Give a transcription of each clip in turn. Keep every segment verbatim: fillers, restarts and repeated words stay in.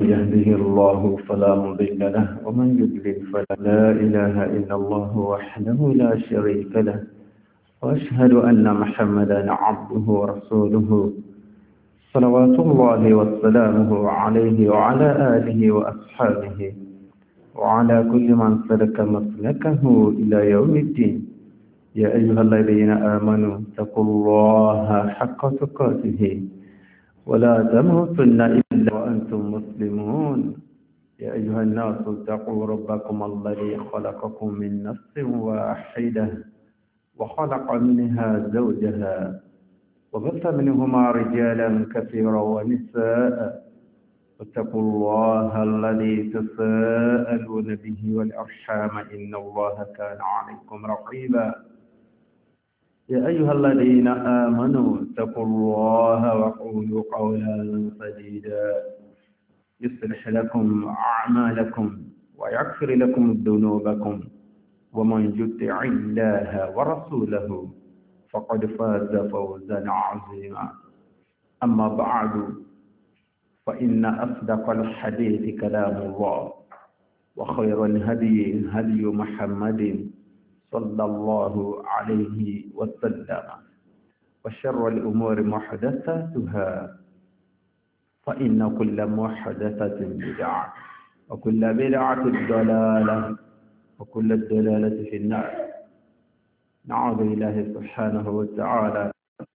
يهده الله فلا مضل له ومن يضلل فلا لا إله إلا الله وحده لا شريك له وأشهد أن محمدا عبده ورسوله صلوات الله وسلامه عليه وعلى آله وأصحابه وعلى كل من سلك مسلكه إلى يوم الدين يا أيها الذين آمنوا اتقوا الله حق تقاته ولا تموتن إلا وأنتم مسلمون يا أيها الناس اتقوا ربكم الذي خلقكم من نفس واحدة وخلق منها زوجها وبث منهما رجالا كثيرا ونساء واتقوا الله الذي تساءلون به والأرحام إن الله كان عليكم رقيبا يا أيها الذين آمنوا اتقوا الله وقولوا قولا سديدا يصلح لكم أعمالكم ويغفر لكم ذنوبكم ومن يطع الله ورسوله فقد فاز فوزا عظيما أما بعد فإن أصدق الحديث كلام الله وخير الهدي هدي محمد صلى الله عليه وسلم وشر الأمور محدثاتها فإن كل محدثة بدعة وكل بدعة ضلالة وكل الضلالة في النار نعوذ بالله سبحانه وتعالى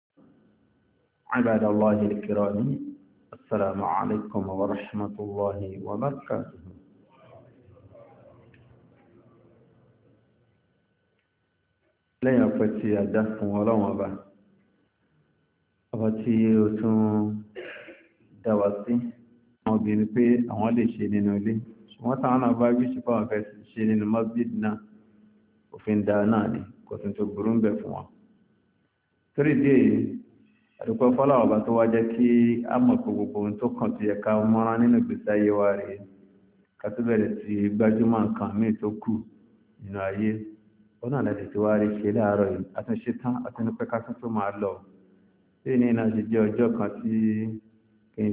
عباد الله الكرام السلام عليكم ورحمة الله وبركاته lẹ́yìn ọpẹ́ tí a dá fún ọlọ́run ọba ọba tí ó tún dá wa sí àwọn obìnrin pé àwọn lè ṣe nínú ilé ṣùgbọ́n táwọn náà bá wíṣì fún àwọn fẹ́ ṣe nínú masjid náà òfin dá náà ni kò sí tó burú ń bẹ̀ fún wọn torí dé àdúpẹ́ fọ́lọ́run ọba tó wá jẹ́ kí á mọ̀ pé gbogbo ohun tó kàn ti yẹ ká mọ́ra nínú ìgbésí ayé wa rèé ká tó bẹ̀rẹ̀ sí gbájúmọ̀ nǹkan míì tó kù nínú ayé ọ̀nà lẹ́dẹ̀ tí wá rí ṣe láàárọ̀ yìí àtúnṣe tán àtúnpẹ́ ká tún tó máa lọ tí ní iná ṣe jẹ́ ọjọ́ kan tí kìí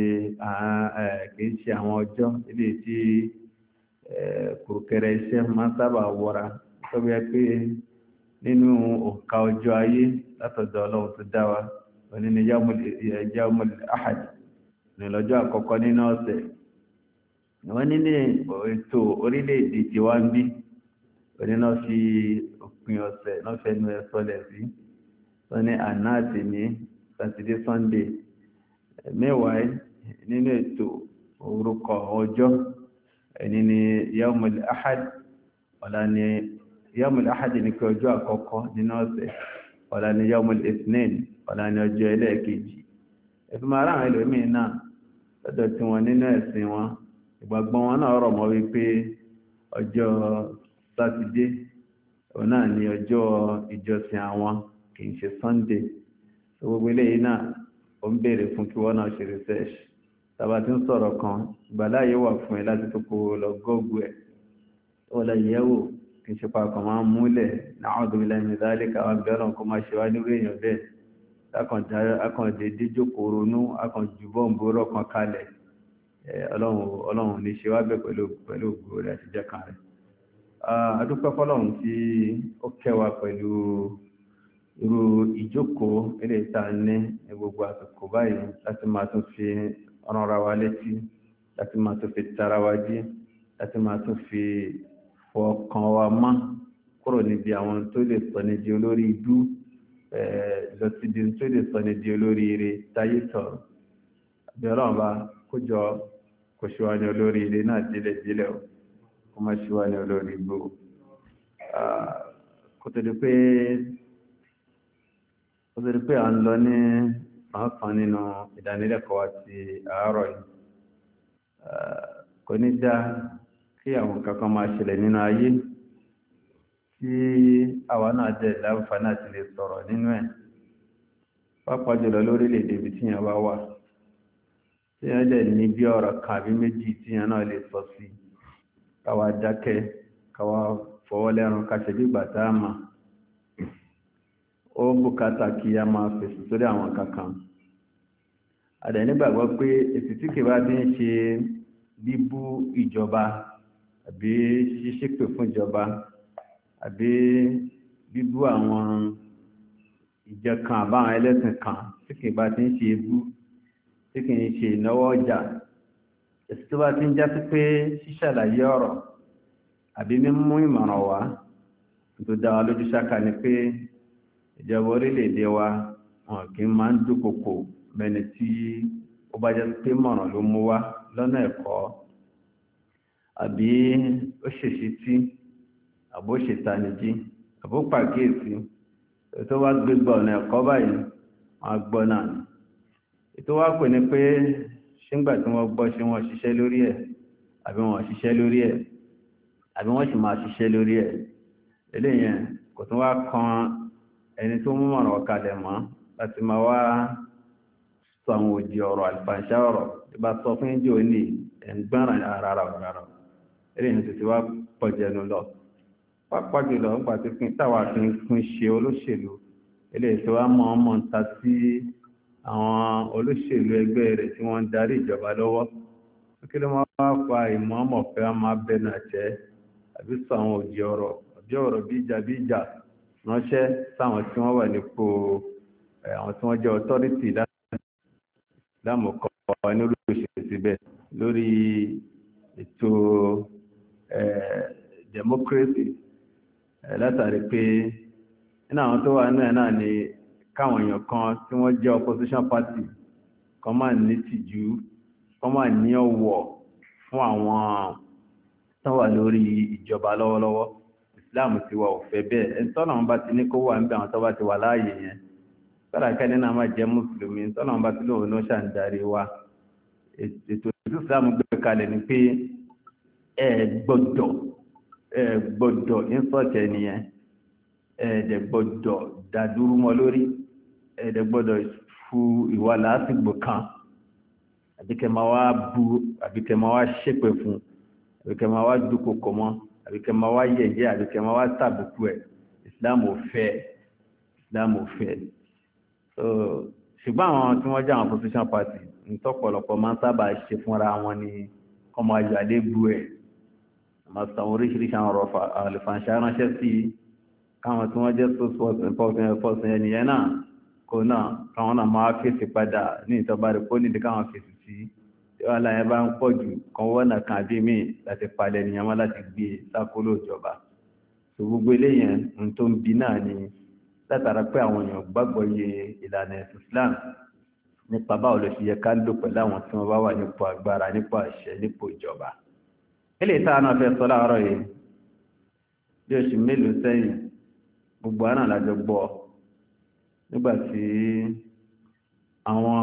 ṣe àwọn ọjọ́ ilé tí kòkẹrẹ iṣẹ́ máa sábà wọra tó bí ẹ pé nínú òǹkà ọjọ́ ayé látọ̀dọ̀ ọlọ́run tó dá wa òní ni yawmul ahad ní lọ́jọ́ àkọ́kọ́ nínú ọ̀sẹ̀ wọ́n ní ní ètò orílẹ̀-èdè tí wá ń bí òní náà fi òpin ọ̀sẹ̀ náà fẹ́nu ẹ̀ sọlẹ̀ sí wọ́n ní àná àti ní sátidé sunday mẹ́wàá nínú ètò orúkọ ọjọ́ ẹni ni yawmul ahad ọ̀la ni yawmul ahad ní pé ọjọ́ àkọ́kọ́ nínú ọ̀sẹ̀ ọ̀la ni yawmul ithnain ọ̀la ni ọjọ́ ẹlẹ́ẹ̀kejì ẹ̀fí máa ráhùn ẹlòmíín náà lọ́dọ̀ tí wọ́n nínú ẹ̀sìn wọn ìgbàgbọ́ wọn náà rọ̀ mọ́ wípé ọjọ́ sátidé òun náà ni ọjọ́ ìjọsìn àwọn kìí ṣe sunday tó gbogbo eléyìí náà ó ń béèrè fún kí wọ́n náà ṣe research tàbá tí ń sọ̀rọ̀ kan ìgbàláyé wà fún ẹ láti tó kó lọ gọ́ọ̀gù ẹ̀ ó lọ yẹ̀wò kì í ṣe papọ̀ máa ń múlẹ̀ na'udhu billahi min dhalika àwọn abẹ́rẹ́ kó máa ṣe wá nírú èèyàn bẹ́ẹ̀ akàndé díjókòó ronú akànjú bọ́ǹbù rọ̀ kan kalẹ̀ ọlọ́run ní ṣe wá bẹ̀ pẹ̀lú ògbó rẹ̀ àti jẹ́ kan rẹ̀ adúpẹ́ fọ́lọ́run tí ó kẹwàá pẹ̀lú irú ìjókòó ilé ìta ní gbogbo àsìkò báyìí láti máa tún fi ránra wa létí láti máa tún fi tara wa jí láti máa tún fi fọkàn wa mọ́ kúrò níbi àwọn tó lè sọ ní di olórí ibú lọ sí di tó lè sọ ní di olórí ire táyé tọ̀rọ̀ àbí ọlọ́run bá kójọ kò ṣe wá ní olórí ire náà dílẹ̀ dílẹ̀ o kó má ṣe wá ní olórí ibú kò tó di pé kò tó di pé à ń lọ ní àwọn kan nínú ìdánilẹ́kọ̀ọ́ àti àárọ̀ yìí kò ní dá kí àwọn kankan máa ṣẹlẹ̀ nínú ayé tí àwa náà jẹ́ láǹfààní àti lè sọ̀rọ̀ nínú ẹ̀ pàápàá jùlọ lórílẹ̀-èdè ibi tí yẹn bá wà tí yẹn dẹ̀ ní bí ọ̀rọ̀ kan àbí méjì tí yẹn náà lè sọ sí káwa dákẹ́ káwa fọwọ́ lẹ́rùn ká ṣe bí gbàtà àmà ó bùkátà kí a máa fèsì sórí àwọn kankan àdẹ̀ nígbàgbọ́ pé èsì tí kì bá ti ń ṣe bíbú ìjọba àbí ṣíṣépè fún ìjọba àbí bíbú àwọn ìjọ kan àbáwọn ẹlẹ́sìn kan tí kì bá ti ń ṣe ebú tí kì í ṣe ìnáwó ọjà èsì tó bá ti ń já sí pé ṣíṣàlàyé ọ̀rọ̀ àbí mímú ìmọ̀ràn wá tó dá wa lójú ṣáká ni pé ìjọba orílẹ̀-èdè wa wọn kì í máa ń dúkokò bẹni tí ó bá jẹ́ pé mọ̀ràn ló mú wá lọ́nà ẹ̀kọ́ àbí ó ṣèṣì tí àbó ṣètànìjí àbó pàkíyèsí tó wá gbégbá ọ̀nà ẹ̀kọ́ báyìí wọn gbọ́ náà ni ètò wá pè ní pé ṣíngbà tí wọ́n gbọ́ ṣe wọ́n ṣiṣẹ́ lórí ẹ̀ àbí wọ́n ṣiṣẹ́ lórí ẹ̀ àbí wọ́n sì máa ṣiṣẹ́ lórí ẹ̀ eléyẹn kò tún wá kan ẹni tó mú mọ̀ràn kalẹ̀ mọ́ láti máa wá sọ àwọn òdì ọ̀rọ̀ àlùfàǹṣá ọ̀rọ̀ tí bá sọ fún ìjọ ní ẹ̀ǹgbọ́n ara rárá eléyẹn tó ti wá pọ̀ jẹnu lọ pápá jùlọ nígbà tí pín táwa fi ń pín ṣe olóṣèlú eléyìí tó wá mọ̀ ọmọ ń ta sí àwọn olóṣèlú ẹgbẹ́ rẹ̀ tí wọ́n ń darí ìjọba lọ́wọ́ kí ló máa wá fa ìmọ̀ ọmọ pé wọ́n máa bẹnu àtẹ́ àbí sọ àwọn òdì ọ̀rọ̀ òdì ọ̀rọ̀ bí ìjà bí ìjà ránṣẹ́ sáwọn tí wọ́n wà nípò àwọn tí wọ́n jẹ́ authority lámùkọ́ ní olóṣèlú síbẹ̀ lórí ètò democracy látàrí pé nínú àwọn tó wà náà náà ni káwọn èèyàn kan tí wọ́n jẹ́ opposition party kan máa ní tìjú kan máa ní ọ̀wọ̀ fún àwọn tó wà lórí ìjọba lọ́wọ́lọ́wọ́ Islam ti wà òfẹ́ bẹ́ẹ̀ ẹni tọ́nà wọn bá ti ní kó wà níbi àwọn tó bá ti wà láàyè yẹn kọ́dà kẹ́ni náà máa jẹ́ mùsùlùmí tọ́nà wọn bá ti lóun ló ṣàǹdarí wa ètò ìlú Islam gbé kalẹ̀ ni pé ẹ gbọ́dọ̀ ẹ gbọ́dọ̀ ìsọ̀tẹ̀ nìyẹn ẹ̀ẹ́dẹ̀ gbọ́dọ̀ dàdúrú mọ́ lórí ẹ̀ẹ́dẹ̀ gbọ́dọ̀ fu ìwà lásìgbò kan àbíkẹ́ máa wá bú àbíkẹ́ máa wá ṣépè fún àbíkẹ́ máa wá dúkokò mọ́ àbíkẹ́ máa wá yẹ̀yẹ́ àbíkẹ́ máa wá tàbùkù ẹ̀ Islam ò fẹ́ Islam ò fẹ́ ṣùgbọ́n àwọn tí wọ́n jẹ́ àwọn opposition party nítọ́pọ̀lọpọ̀ máa ń sábà ṣe fúnra wọn ni ọmọ ayọ̀ àlébù ẹ̀ máa sọ oríṣiríṣi àwọn ọ̀rọ̀ àlùfàǹṣà ránṣẹ́ sí i káwọn tí wọ́n jẹ́ sọ́sọ́sọ́ ẹnìyẹn náà kò náà káwọn náà máa fèsì padà ní ìtọ́bá rẹ̀ kó nídìí káwọn fèsì sí tí wọ́n láyé bá ń pọ̀ jù kan wọ́n náà kan bí míì láti palẹ̀ ènìyàn wọn láti gbé sákòlò ìjọba tó gbogbo eléyẹn ń tó ń bi náà ni látara pé àwọn èèyàn gbàgbọ́ iye ìlànà ẹ̀sìn Islam nípa báwo ló ṣe yẹ ká lò pẹ̀lú àwọn tí wọ́n bá wà nípò agbára nípò àṣẹ nípò ìjọba eléyìí táwọn náà fẹ́ sọ láàárọ̀ yìí bí oṣù mélòó sẹ́yìn gbogbo àná lájọ gbọ́ nígbàtí àwọn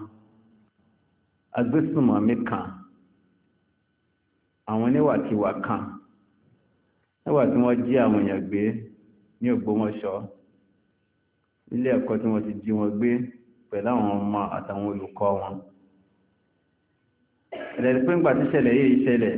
agbésùnmọ̀mí kan àwọn oníwàkiwà kan nígbàtí wọ́n jí àwọn èèyàn gbé ní Ògbómọ̀ṣọ́ ilé ẹ̀kọ́ tí wọ́n ti jí wọn gbé pẹ̀lú àwọn ọmọ àtàwọn olùkọ́ wọn ẹ̀rẹ̀ pé ńgbà tí ṣẹlẹ̀ yìí ṣẹlẹ̀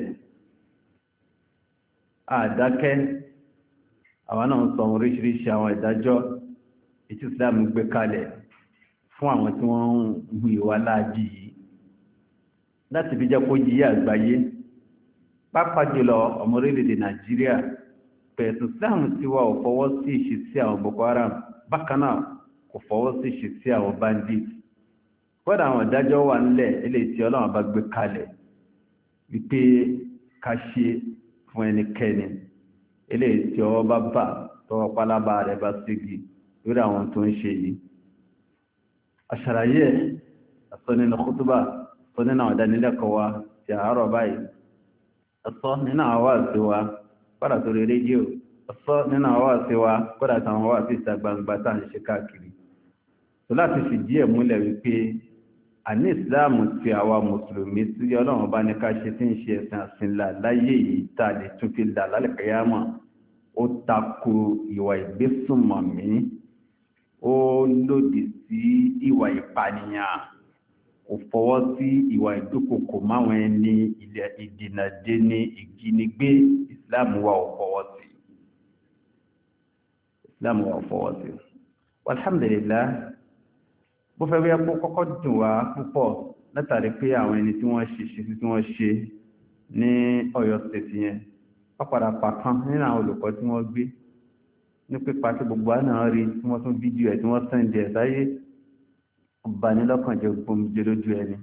àdákẹ́ àwọn náà ń sọ oríṣiríṣi àwọn ìdájọ́ ètí Islam gbé kalẹ̀ fún àwọn tí wọ́n ń hu ìwà láàjì yìí láti fi jẹ́ kó yí àgbáyé pàápàá jùlọ ọmọ orílẹ̀-èdè Nàìjíríà pẹ̀sùn Islam tí wà ò fọwọ́ sí ìṣesí àwọn Boko Haram bákan náà kò fọwọ́ sí ìṣesí àwọn bandit kódà àwọn ìdájọ́ wà nílẹ̀ eléyìí tí Ọlọ́run bá gbé kalẹ̀ wípé ká ṣe fún ẹnikẹ́ni eléyìí tí ọwọ́ bá bà tọwọ́ pálábà rẹ̀ bá ségi lórí àwọn tó ń ṣe yìí àṣàràyé ẹ̀sọ́ nínú kútúbà sọ nínú àwọn ìdánilẹ́kọ̀ọ́ wa ti àárọ̀ báyìí ẹ̀sọ́ nínú àwọn wáàsí wa kódà tó rí rédíò ẹ̀sọ́ nínú àwọn wáàsí wa kódà táwọn wáàsí ìta gbangba tá à ń ṣe káàkiri tó láti fi díẹ̀ múlẹ̀ wípé àní ìsìláàmù ti àwa mùsùlùmí tí Ọlọ́run bá ní ká ṣe tí ń ṣe ẹ̀sìn àsìnlá láyé yìí tá a lè tún fi là lálẹ́kẹ̀yàmọ̀ ó tako ìwà ìgbésùnmọ̀mí ó lòdì sí ìwà ìpànìyàn kò fọwọ́ sí ìwà ìdúkokò máwọn ẹni ilẹ̀ ìdènàdé ní ìjínigbé ìsìláàmù wa ò fọwọ́ sí ìsìláàmù wa ò fọwọ́ sí alhamdulillah bó fẹ́ wíyá kó kọ́kọ́ dùn wá púpọ̀ látàrí pé àwọn ẹni tí wọ́n ṣe ṣe tí wọ́n ṣe ní Ọ̀yọ́ state yẹn wọ́n padà pa kan nínú àwọn olùkọ́ tí wọ́n gbé ní pípa tí gbogbo àná rí tí wọ́n tún fídíò ẹ̀ tí wọ́n sẹ́ǹdì ẹ̀ sáyé ọ̀bánilọ́kànjẹ́ gbòmìjẹ lójú ẹni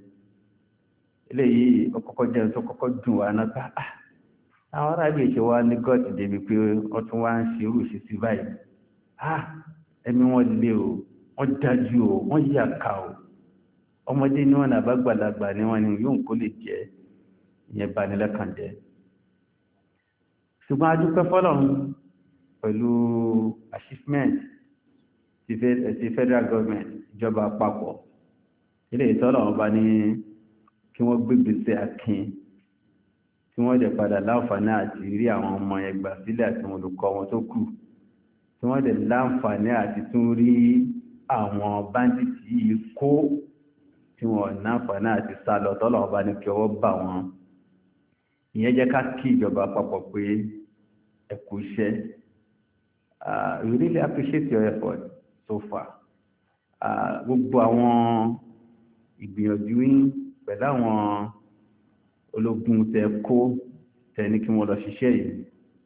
eléyìí ọkọ̀kọ́ jẹ́ tó kọ́kọ́ dùn wá náà pé ah àwọn aráàlú ìṣe wa ní gọ́ọ̀tì débi pé wọ́n tún wá ń ṣe irú ìṣesí báyìí ah ẹ̀mí wọn lé o wọ́n dájú o wọ́n yí àká o ọmọdé ní wọn àbá gbàlagbà ní wọn ni yóò kó lè jẹ ìyẹn banilọ́kànjẹ́ ṣùgbọ́n adúpẹ́ fọ́lọ́run pẹ̀lú achievement ti federal government ìjọba àpapọ̀ ilé ìtọ́lọ̀ ọba ní kí wọ́n gbégbèsè akin tí wọ́n dẹ̀ padà láǹfààní àti rí àwọn ọmọ ẹgbà sílẹ̀ àti wọn olùkọ́ wọn tó kù tí wọ́n dẹ̀ láǹfààní àti tún rí àwọn báńdíìtì yìí kó tí wọ́n láǹfààní àti sálọ tọ́lọ̀ ọba ní kí ọwọ́ bà wọ́n ìyẹn jẹ́ ká kí ìjọba àpapọ̀ pé ẹ kú iṣẹ́. Uh, we really appreciate your effort so far. Gbogbo àwọn ìgbìyànjú yín pẹ̀lú àwọn ológun tẹ kó tẹ ní kí wọ́n lọ ṣiṣẹ́ yìí.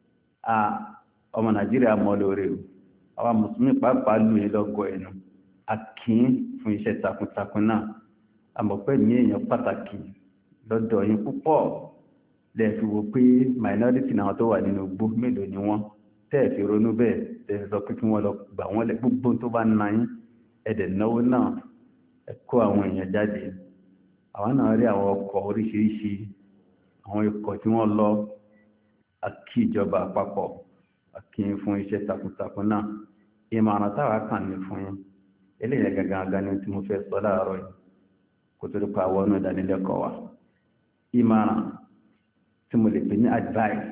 Ọmọ Nàìjíríà mọ́ lórí o. Àwọn Mùsùlùmí pàápàá lù yín lọ́gọ̀ ẹnu. Akín fún iṣẹ́ takuntakun náà. Àmọ̀pẹ́ ní èèyàn pàtàkì lọ́dọ̀ yín púpọ̀ lẹ́ẹ̀fi wo pé minority náà tó wà nínú igbó mélòó ni wọ́n. Tẹ́ẹ̀fì ronú bẹ́ẹ̀ tẹ́ẹ̀fì sọ pé kí wọ́n lọ gbà wọ́n lẹ̀ gbogbo tó bá ná yín ẹ̀dẹ̀ náwó náà ẹ̀kọ́ àwọn èèyàn jáde àwọn náà rí àwọn ọkọ̀ oríṣiríṣi àwọn ikọ̀ tí wọ́n lọ àkí ìjọba àpapọ̀ àkí fún iṣẹ́ takuntakun náà ìmọ̀ràn táwa kàn ní fún yín eléyìí gangan ní tí mo fẹ́ sọ láàárọ̀ yìí kó tó dípa àwọn ọ̀nà ìdánilẹ́kọ̀ọ́ wa ìmọ̀ràn tí mo lè pè ní advice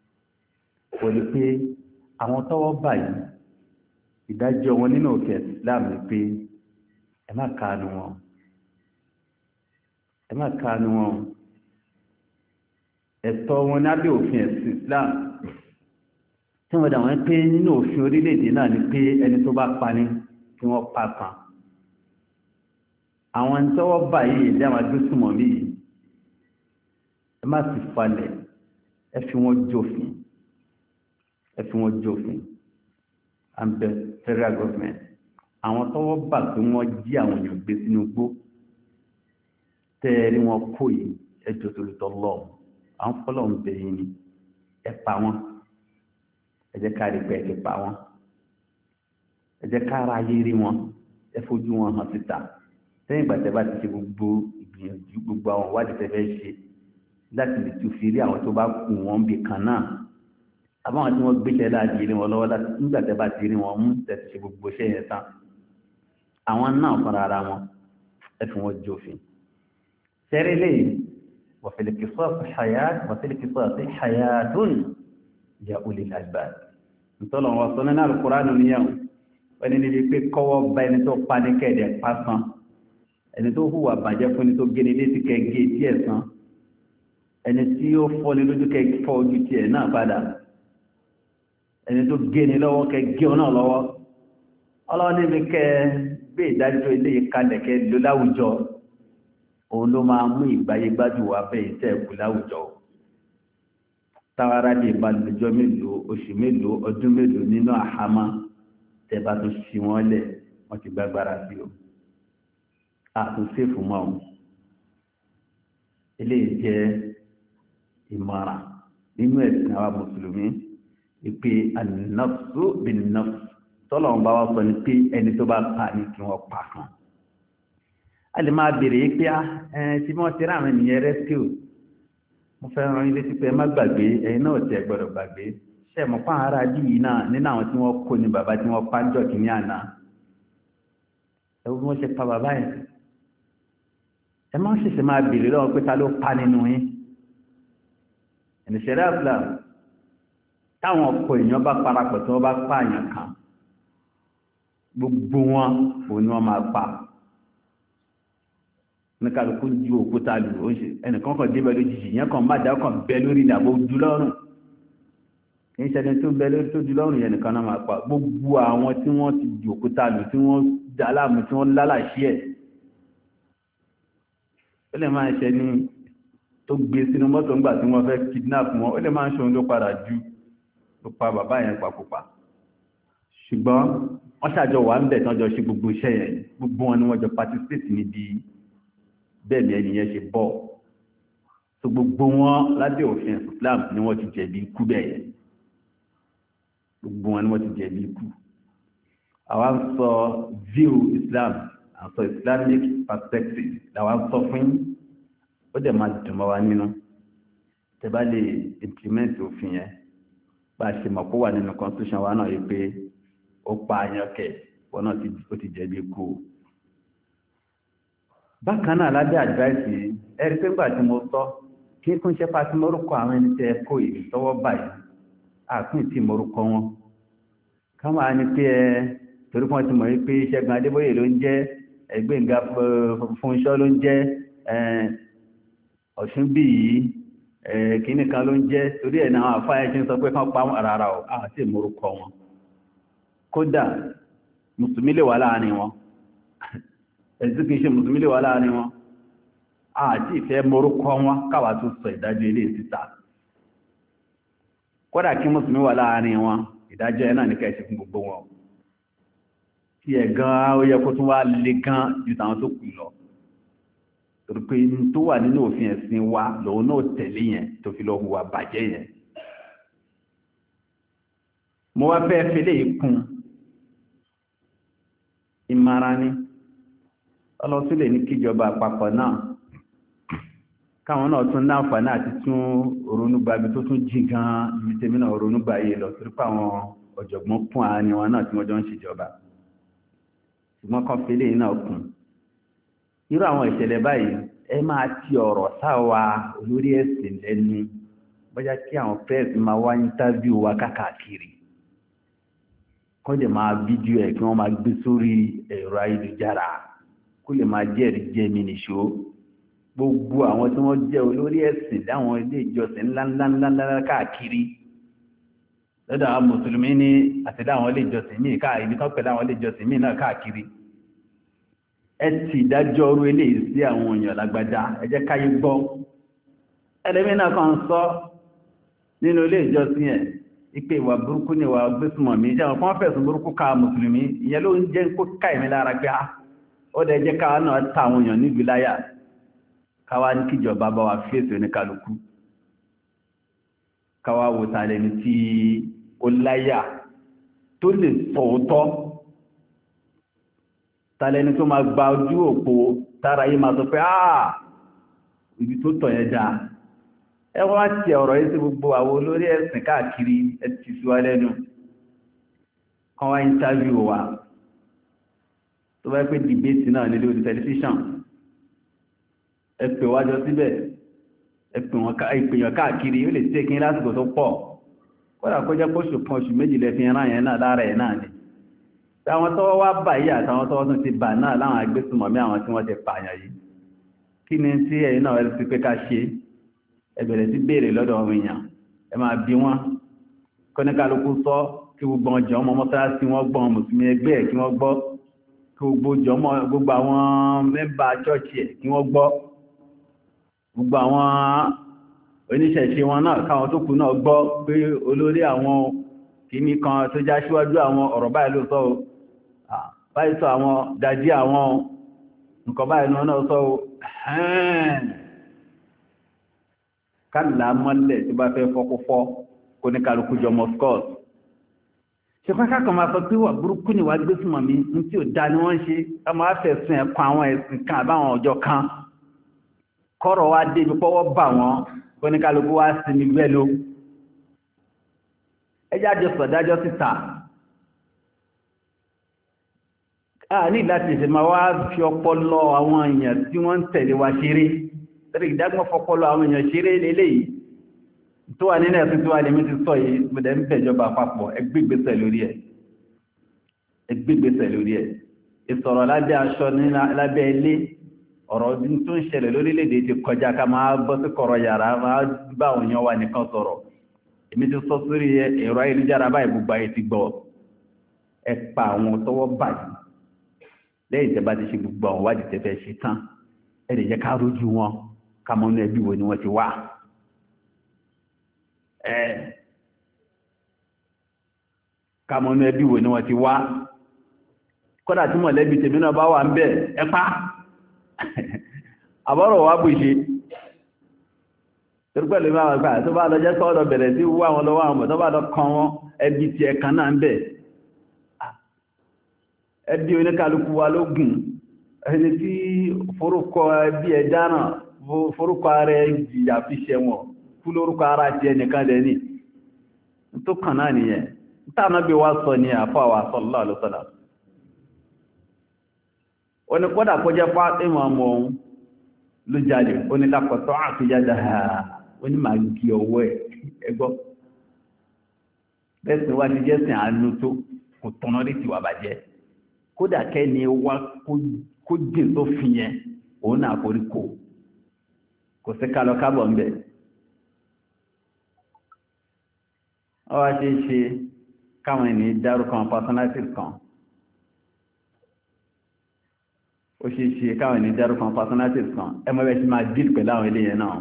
kò lè pé àwọn tọ́wọ́ báyìí ìdájọ́ wọn nínú òkè Islam ni pé ẹ má kàánú wọn ẹ má kàánú wọn ẹ̀tọ́ wọn lábẹ́ òfin ẹ̀sìn Islam tí wọ́n dà wọ́n pé nínú òfin orílẹ̀-èdè náà ni pé ẹni tó bá pani kí wọ́n pa kan àwọn tọ́wọ́ báyìí ìdí àwọn agbésùmọ̀ mi yìí ẹ má sì falẹ̀ ẹ fi wọn jófin ẹ fi wọn jófin and the federal government àwọn tọ́wọ́ bà pé wọ́n jí àwọn èèyàn gbé sínú igbó tẹ́ẹ̀rí wọn kó yìí ẹjọ́ torítọ́ lọ àwọn fọlọ́ ń bẹ̀ yín ni ẹ pa wọn ẹ jẹ́ ká rí pé ẹ ti pa wọn ẹ jẹ́ ká ara ayé rí wọn ẹ fojú wọn hàn síta lẹ́yìn ìgbà tẹ́ bá ti ṣe gbogbo ìgbìyànjú gbogbo àwọn ìwádìí tẹ́ fẹ́ ṣe láti lè tún fi rí àwọn tó bá kù wọn bì kan náà àbáwọn tí wọ́n gbéṣẹ́ láti rí wọn lọ́wọ́ láti nígbà tẹ́ bá ti rí wọn mú tẹ̀sí ṣe gbogbo iṣẹ́ yẹn tán àwọn náà fúnra ara wọn ẹ fi wọn jófin sẹ́rí lè wọ̀fẹ̀lẹ̀kì sọ́ọ̀sì hayat wọ̀fẹ̀lẹ̀kì sọ́ọ̀sì hayatun ya ulil albab ntọ́lọ̀ wọn sọ nínú Al-Qur'anu níyàwó ẹni níbi pé kọ́wọ́ bá ẹni tó pa ní kẹ́ẹ̀dẹ̀ pásán ẹni tó hùwà bàjẹ́ fún ẹni tó gé ní létí kẹ́ẹ̀gé tí ẹ̀ san ẹni tí ó fọ́ ní lójú kẹ́ẹ̀ fọ́ ojú tí ẹ̀ náà padà ẹni tó gé ní lọ́wọ́ kẹ́ẹ̀gé ọ náà lọ́wọ́ ọlọ́wọ́ níbi kẹ́ẹ̀ gbé ìdájọ́ ilé ìkalẹ̀ kẹ́ẹ̀ ló láwùjọ òun ló máa mú ìgbáyé gbádùn wá bẹ́ẹ̀ ìtẹ́ ẹ̀kú láwùjọ táwárá lè bá lójọ́ mélòó oṣù mélòó ọdún mélòó nínú àhámọ́ tẹ́ bá tún ṣí wọ́n lẹ̀ wọ́n ti gbágbára sí o àtúnṣe fún mọ́ o eléyìí jẹ́ ìmọ̀ràn nínú ẹ̀sìn àwa mùsùlùmí ìpè an-nafsu bin-nafs tọ́lọ̀ ń bá wá sọ ní pé ẹni tó bá pa ní kí wọ́n pa kan a lè máa bèèrè yìí pé ẹ tí wọ́n ti rán àwọn ènìyàn rescue mo fẹ́ rán ilé tí pé ẹ má gbàgbé ẹ̀yin náà tẹ́ gbọ́dọ̀ gbàgbé ṣe mọ̀ fún ara bí yìí náà nínú àwọn tí wọ́n kó ní bàbá tí wọ́n pa jọ kìíní àná ẹ bí wọ́n ṣe pa bàbá yẹn ẹ má ṣẹ̀ṣẹ̀ máa bèèrè lọ́wọ́ pé ta ló pa nínú yín ìṣẹ̀lẹ̀ àfúlà táwọn ọ̀pọ̀ èèyàn bá parapọ̀ tí wọ́n bá pààyàn kan gbogbo wọn òun ni wọ́n máa pa ní kálukú ju òkúta lù ó ṣe ẹnìkan kan débẹ̀ lójijì yẹn kan má dá kan bẹ lórí ìdàbò ojú lọ́rùn kì í ṣẹni tó bẹ lórí tó ju lọ́rùn yẹn nìkan náà máa pa gbogbo àwọn tí wọ́n ti ju òkúta lù tí wọ́n dá láàmú tí wọ́n lálàṣí ẹ̀ ó lè máa ṣe ní tó gbé sínú mọ́tò ńgbà tí wọ́n fẹ́ kidnap wọn ó lè máa ń ṣe òun ló padà ju ló pa bàbá yẹn pàkópa ṣùgbọ́n wọ́n ṣàjọ wà ń bẹ̀ tán jọ ṣe gbogbo iṣẹ́ yẹn gbogbo wọn ni wọ́n jọ participate níbi bẹ́ẹ̀ ni ẹni yẹn ṣe bọ́ so gbogbo wọn lábẹ́ òfin Islam ni wọ́n ti jẹ̀bi ikú bẹ́ẹ̀ gbogbo wọn ni wọ́n ti jẹ̀bi ikú àwa ń sọ view Islam à ń sọ Islamic perspective làwa ń sọ fún ó dẹ̀ máa dùn mọ́ wa nínú tẹ́ bá lè implement òfin yẹn bá a ṣe mọ̀ kó wà nínú constitution wa náà yìí pé ó pa àyànkẹ́ wọn náà ó ti jẹ̀bi ikú bákan náà lábẹ́ advice ẹ̀rí pé ńgbà tí mo sọ kí kún ṣe pàtí mọ́rúkọ àwọn ẹni tẹ́ kó ìlú tọwọ́ báyìí àkún tí mọ́rúkọ wọn káwọn á ní pé ẹ torí wọ́n ti mọ̀ yí pé Ṣẹ́gun Adébóyè ló ń jẹ́ Ẹgbẹ́ngà Fúnṣọ́ ló ń jẹ́ Ọ̀ṣúnbíyì kìíní kan ló ń jẹ́ torí ẹ̀ náà àfáà ṣe ń sọ pé kán pa rárá o àti mọ́rúkọ wọn kódà mùsùlùmí lè wà láàrin wọn ẹ̀sùn kìí ṣe mùsùlùmí lè wà láàrin wọn àti ìfẹ́ morúkọ wọn káwà tó sọ ìdájọ́ ilé ìsìta kódà kí mùsùlùmí wà láàrin wọn ìdájọ́ ẹ̀ náà ní kẹ́ẹ̀ṣẹ́ fún gbogbo wọn tí ẹ̀ gan ó yẹ kó tún wá lè gan ju tàwọn tó kù lọ torí pé tó wà nínú òfin ẹ̀sìn wa lòun náà tẹ̀lé yẹn tó fi lọ hùwà bàjẹ́ yẹn mo wá fẹ́ fẹ́lẹ́ ìkún ìmara ní ọlọ́sílẹ̀ ní kíjọba àpapọ̀ náà káwọn náà tún láǹfààní àti tún òrónúgbàbí tó tún jìn gan ibi tèmi náà òrónúgbà yìí lọ torí pé àwọn ọ̀jọ̀gbọ́n kún àárín wọn náà tí wọ́n jọ ń ṣèjọba ṣùgbọ́n kan fẹ́lẹ́ náà kún irú àwọn ìṣẹ̀lẹ̀ báyìí ẹ máa ti ọ̀rọ̀ sáwa olórí ẹ̀sìn lẹ́nu bóyá kí àwọn pẹ́ẹ́sì máa wá íńtávíù wa káàkiri kọ́ lè máa fídíò ẹ̀ kí wọ́n máa gbé sórí ẹ̀rọ ayélujára kó lè máa jẹ́rìí jẹ́ mi nìṣó gbogbo àwọn tí wọ́n jẹ́ olórí ẹ̀sìn láwọn ilé ìjọsìn ńláńláńláńlá káàkiri lọ́dọ̀ àwọn mùsùlùmí ní àti láwọn ilé ìjọsìn míì káàkiri tán pẹ̀lú àwọn ilé ìjọsìn míì náà káàkiri ẹ ti ìdájọ́ orú eléyìí sí àwọn èèyàn lágbàdá ẹ jẹ́ káyé gbọ́ ẹlẹ́mí náà kan sọ nínú ilé ìjọsìn ẹ̀ ipe ìwà burúkú ni ìwà gbésùmọ̀ mi jẹ́ ọ̀pọ̀ fẹ̀sùn burúkú ká mùsùlùmí ìyẹn ló ń jẹ́ kó ká ìmí lára pé ó dẹ̀ jẹ́ káwa náà ta àwọn èèyàn níbi láyà káwa ní kíjọba bá wa fèsì oníkálukú káwa wò ta lẹni tí ó láyà tó lè sọ̀ọ́tọ́ ta lẹni tó máa gba ojú òpó tára yìí máa sọ pé áà ibi tó tọ̀ yẹn dáa ẹ wá ti ọ̀rọ̀ yìí sí gbogbo àwọn olórí ẹ̀sìn káàkiri ẹ ti fi wá lẹ́nu kan wá interview wa tó bá pé debate náà nílé orí tẹlifíṣàn ẹ pè wájọ síbẹ̀ ẹ pè wọ́n ìpèyàn káàkiri ó lè tẹ́ kí lásìkò tó pọ̀ kódà kó jẹ́ kóṣù kan oṣù méjì lẹ́fi ẹran yẹn náà lára ẹ̀ náà ni táwọn tọ́wọ́ wá bà yìí àtàwọn tọ́wọ́ tún ti bà náà láwọn agbésùnmọ̀mí àwọn tí wọ́n ti pààyàn yìí kí ni tí ẹ̀yin náà ẹ ti pé ká ṣe ẹ bẹ̀rẹ̀ sí béèrè lọ́dọ̀ àwọn èèyàn ẹ máa bí wọn kọ́níkálukú sọ kí gbogbo ọjọ́ ọmọ mọ́sálásí wọ́n gbọ́ mùsùlùmí ẹgbẹ́ ẹ̀ kí wọ́n gbọ́ kí gbogbo àwọn mẹ́mbà chọ́ọ̀chì ẹ̀ kí wọ́n gbọ́ gbogbo àwọn oníṣẹ̀ṣe wọn náà káwọn tó kù náà gbọ́ pé olórí àwọn kìíní kan tó já síwájú àwọn ọ̀rọ̀ báyìí ló sọ báyìí sọ àwọn dájí àwọn nǹkan báyìí náà sọ kálà mọ́lẹ̀ tí bá fẹ́ fọ́kúfọ́ kó ní kálukú jọ moscos ṣùgbọ́n kákan máa sọ pé wà burúkú ni wà gbé súnmọ̀ mi ní tí ò dá ní wọ́n ṣe a máa fẹ̀sùn ẹ̀kọ́ àwọn ẹ̀sìn kan àbáwọn ọjọ́ kan kọ́rọ̀ wá dé ibi pọ́wọ́ bà wọ́n kó ní kálukú wá sí ní gbẹ́lú ẹjá jọ sọ̀dájọ́ síta a ní láti ṣe máa wá fi ọpọlọ àwọn èèyàn tí wọ́n ń tẹ̀lé wa ṣeré tẹ́lẹ̀ ìdágbọ́n fọpọlọ àwọn èèyàn ṣeré lélẹ́yìí tó wà nínú ẹ̀sùn tó wà lè mí ti sọ yìí gbẹ̀dẹ̀ ń bẹ̀jọba àpapọ̀ ẹgbẹ́gbẹ́sẹ̀ lórí ẹ̀ ẹgbẹ́gbẹ́sẹ̀ lórí ẹ̀ ìsọ̀rọ̀ lábẹ́ aṣọ ní lábẹ́ ilé ọ̀rọ̀ tó ń ṣẹlẹ̀ lórílẹ̀-èdè ti kọjá ká máa bọ́ sí kọ̀rọ̀ yàrá máa bá àwọn èèyàn wà nìkan sọ̀rọ̀ èmi ti sọ sórí ẹ̀rọ ayélujára báyìí gbogbo ayé ti gbọ́ ẹ pa àwọn tọwọ́ bàjẹ́ lẹ́yìn tẹ́ bá ti ṣe gbogbo àwọn wádìí tẹ́ fẹ́ ṣe tán ẹ lè jẹ́ ká rójú wọn kàmọ́nú ẹbí wo ni wọ́n ti wá ẹ kàmọ́nú ẹbí wo ni wọ́n ti wá kódà tí mọ̀lẹ́bí tèmi náà bá wà ń bẹ̀ ẹpá àbọ̀rọ̀ wá bù ṣe torí pẹ̀lú máa gbà tó bá lọ jẹ́ sọ́ọ̀dọ̀ bẹ̀rẹ̀ sí wú àwọn lọ́wọ́ àwọn tó bá lọ kan wọn ẹbí ti ẹ̀kan náà ń bẹ̀ ẹbí oníkàlùkù wa ló gùn ẹni tí forúkọ ẹbí ẹ dáná forúkọ ara ẹ jìyà fi ṣẹ wọn kú lórúkọ ara ti ẹnìkan lẹ́ni tó kàn náà nìyẹn táànà bí wá sọ ní àfọ́ àwà sallallahu alaihi wasallam ó ní kódà kó jẹ́ Fátímà ọmọ òun ló jáde ó ní lápọ̀tọ́ àfíjáde ha ó ní máa gí ọwọ́ ẹ̀ ẹgbọ́ bẹ́sìn wá ti jẹ́sìn àánú tó kò tọ́nà rí tiwà bàjẹ́ kódà kẹ́ni wá kó jìn tó fi yẹn òun náà forí kò kò sí kálọ kábọ̀ ń bẹ̀ ọ wá ṣe é ṣe káwọn ènìyàn dárúkọ personalities kan ó ṣe ṣe káwọn ènìyàn dárúkọ personalities kan ẹmọ bẹ́ẹ̀ ṣe máa deal pẹ̀lú àwọn eléyẹn náà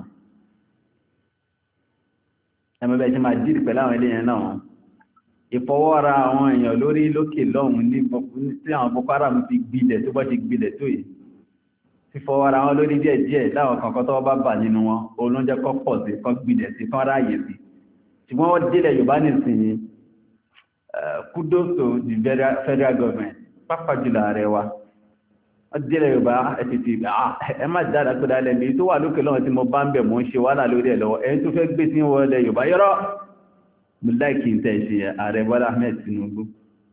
ẹmọ bẹ́ẹ̀ ṣe máa deal pẹ̀lú àwọn eléyẹn náà ìfọwọ́ra àwọn èèyàn lórí lókè lọ́hùn ní tí àwọn Boko Haram ti gbilẹ̀ tó bọ́ ṣe gbilẹ̀ tó yìí fífọwọ́ra wọn lórí díẹ̀ díẹ̀ láwọn kankan tó bá bà nínú wọn olóúnjẹ kọ́ pọ̀ sí kọ́ gbilẹ̀ sí kọ́ ráàyè sí ṣùgbọ́n wọ́n délẹ̀ Yorùbá nìsín kudos to the federal government pápá jùlọ ààrẹ wa wọ́n délẹ̀ Yorùbá ẹ̀tìtì ẹ má dára pé dálẹ̀ mi tó wà lókè lọ́wọ́ tí mo bá ń bẹ̀ mọ́ ń ṣe wàhálà lórí ẹ̀ lọ́wọ́ ẹni tó fẹ́ gbé sí wọlé Yorùbá yọ́rọ́ mo láìkí tẹ́ ṣe ààrẹ Bọ́lá Ahmed Tinubu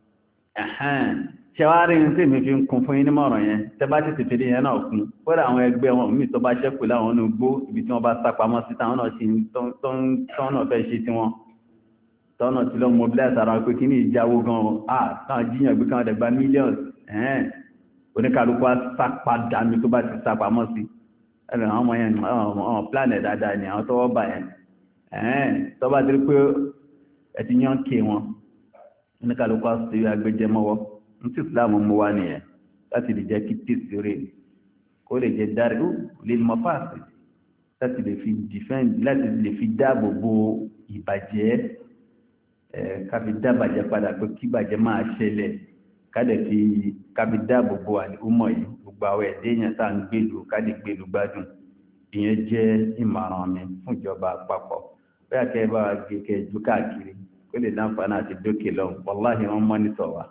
ṣẹwárí ní tí mi fi ń kún fún yín nímọ̀ràn yẹn tẹ́ bá tètè fèrè yẹn náà kún kódà àwọn ẹgbẹ́ wọn míì tó bá ṣẹ́kù láwọn ọ̀nà gbó ibi tí wọ́n bá sápamọ́ sí táwọn náà ṣe tọ́nà fẹ́ ṣe tí wọ́n tọ́nà tí lọ́ mobilize ara pé kí ní ìjáwó gan ah táwọn jíyàn gbé káwọn dẹ̀gbá millions ẹ̀hẹ́n oníkàlùkù á sápadà mi tó bá ti sápamọ́ sí ẹ̀rọ àwọn ọmọ yẹn ọ̀hún plan ẹ̀ dáadáa ni àwọn tọ́wọ́ bà yẹn ẹ̀hẹ́n tó bá ti rí pé ẹ ti yán ké wọn oníkàlùkù á sí agbẹjẹmọ́wọ́ ní tí ìsìláàmù mú wá nìyẹn láti lè jẹ́ kí tèsí rẹ̀ kó lè jẹ́ dárí ó lè mọ fáàsì láti lè fi defend láti lè fi dáàbò bo ìbàjẹ́ ẹ̀ káfi dábàjẹ́ padà pé kí ìbàjẹ́ máa ṣẹlẹ̀ kádẹ fi kábi dáàbò bo àlùmọ̀ yìí gbogbo àwọn ẹ̀dẹ́ èèyàn tá à ń gbèlú kádẹ gbèlú gbádùn ìyẹn jẹ́ ìmọ̀ràn mi fún ìjọba àpapọ̀ bẹ́ẹ̀ kẹ́ bá gé kẹjú káàkiri kó lè láǹfààní àti dókè lọ wàláhì wọn mọ́nítọ̀ wa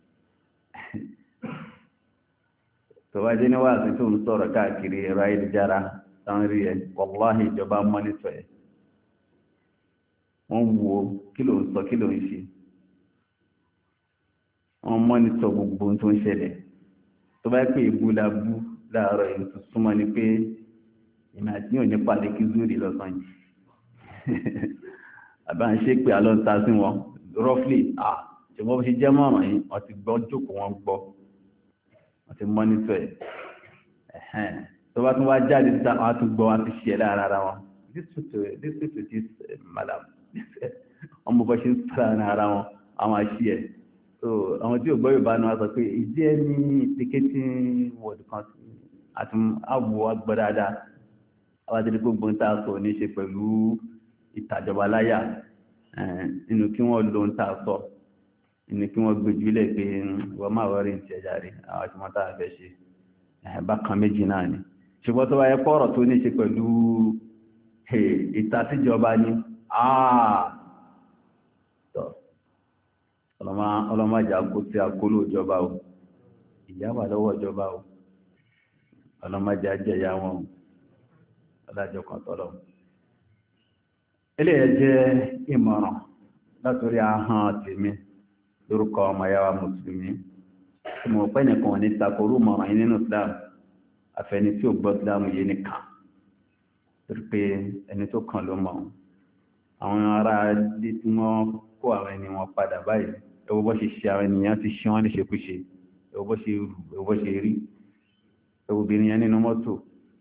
tọ́wájẹ́ ní wáàsí tó ń sọ̀rọ̀ káàkiri ẹ̀rọ ayélujára táwọn rí ẹ wàláhì ìjọba mọ́nítọ̀ ẹ̀ wọ́n wo kí ló ń sọ kí ló ń ṣe wọ́n mọ́nítọ̀ gbogbo tó ń ṣẹlẹ̀ tó bá pé ìbú la bú láàárọ̀ èyí tó súnmọ́ ni pé ìmọ̀ àti yóò ní pàdé kí zúrì lọ́sàn yìí àbá ń ṣe pé àlọ́ ń ta sí wọn roughly ah ṣùgbọ́n bó ṣe jẹ́ mọ́ràn yìí wọ́n ti gbọ́ jókòó wọn gbọ́ wọ́n ti mọ́nítọ̀ ẹ̀ ẹ̀hẹ́n tó bá tún wá jáde síta wọ́n á tún gbọ́ wọn á ti ṣe ẹ̀ lára ara wọn this to this to this madam wọ́n mọ̀ bọ́ ṣe ń sára ara wọn àwọn àṣì ẹ̀ so àwọn tí ò gbọ́ Yorùbá ni wọ́n sọ pé ìdí ẹ̀ ní indicating word kan àti àwọ̀ agbọ́ dáadáa àwọn àti gbogbo ń tà sọ ní ṣe pẹ̀lú ìtàjọba láyà nínú kí wọ́n lo ń tà sọ nínú kí wọ́n gbójú ilẹ̀ pé wọ́n máa wọ́n rí ti ẹja rí àwọn tí wọ́n tà fẹ́ ṣe bákan méjì náà ni ṣùgbọ́n tó bá yẹ kọ́rọ̀ tó ní ṣe pẹ̀lú ìtàsíjọba ni ọlọ́májà kó tí a kó lóòjọba o ìyáwà lọ́wọ́ ìjọba o ọlọ́májà jẹ̀yà wọn ọlájọ́ kan tọ́lọ̀ eléyẹ jẹ́ ìmọ̀ràn látòrí ahọ́n tèmi lórúkọ ọmọ yàwá mùsùlùmí tí mo pẹ́ nìkan ní takorú mọ̀ràn yìí nínú Islam àfẹni tí ò gbọ́ Islam yìí nìkan torí pé ẹni tó kàn ló mọ̀ àwọn ará ilé tí wọ́n kó àwọn ẹni wọn padà báyìí ẹwọ bọ́ ṣe ṣe àwọn ènìyàn ti ṣe wọ́n ní ṣekúṣe ẹwọ bọ́ ṣe rù ẹwọ bọ́ ṣe rí ẹwọ obìnrin yẹn nínú mọ́tò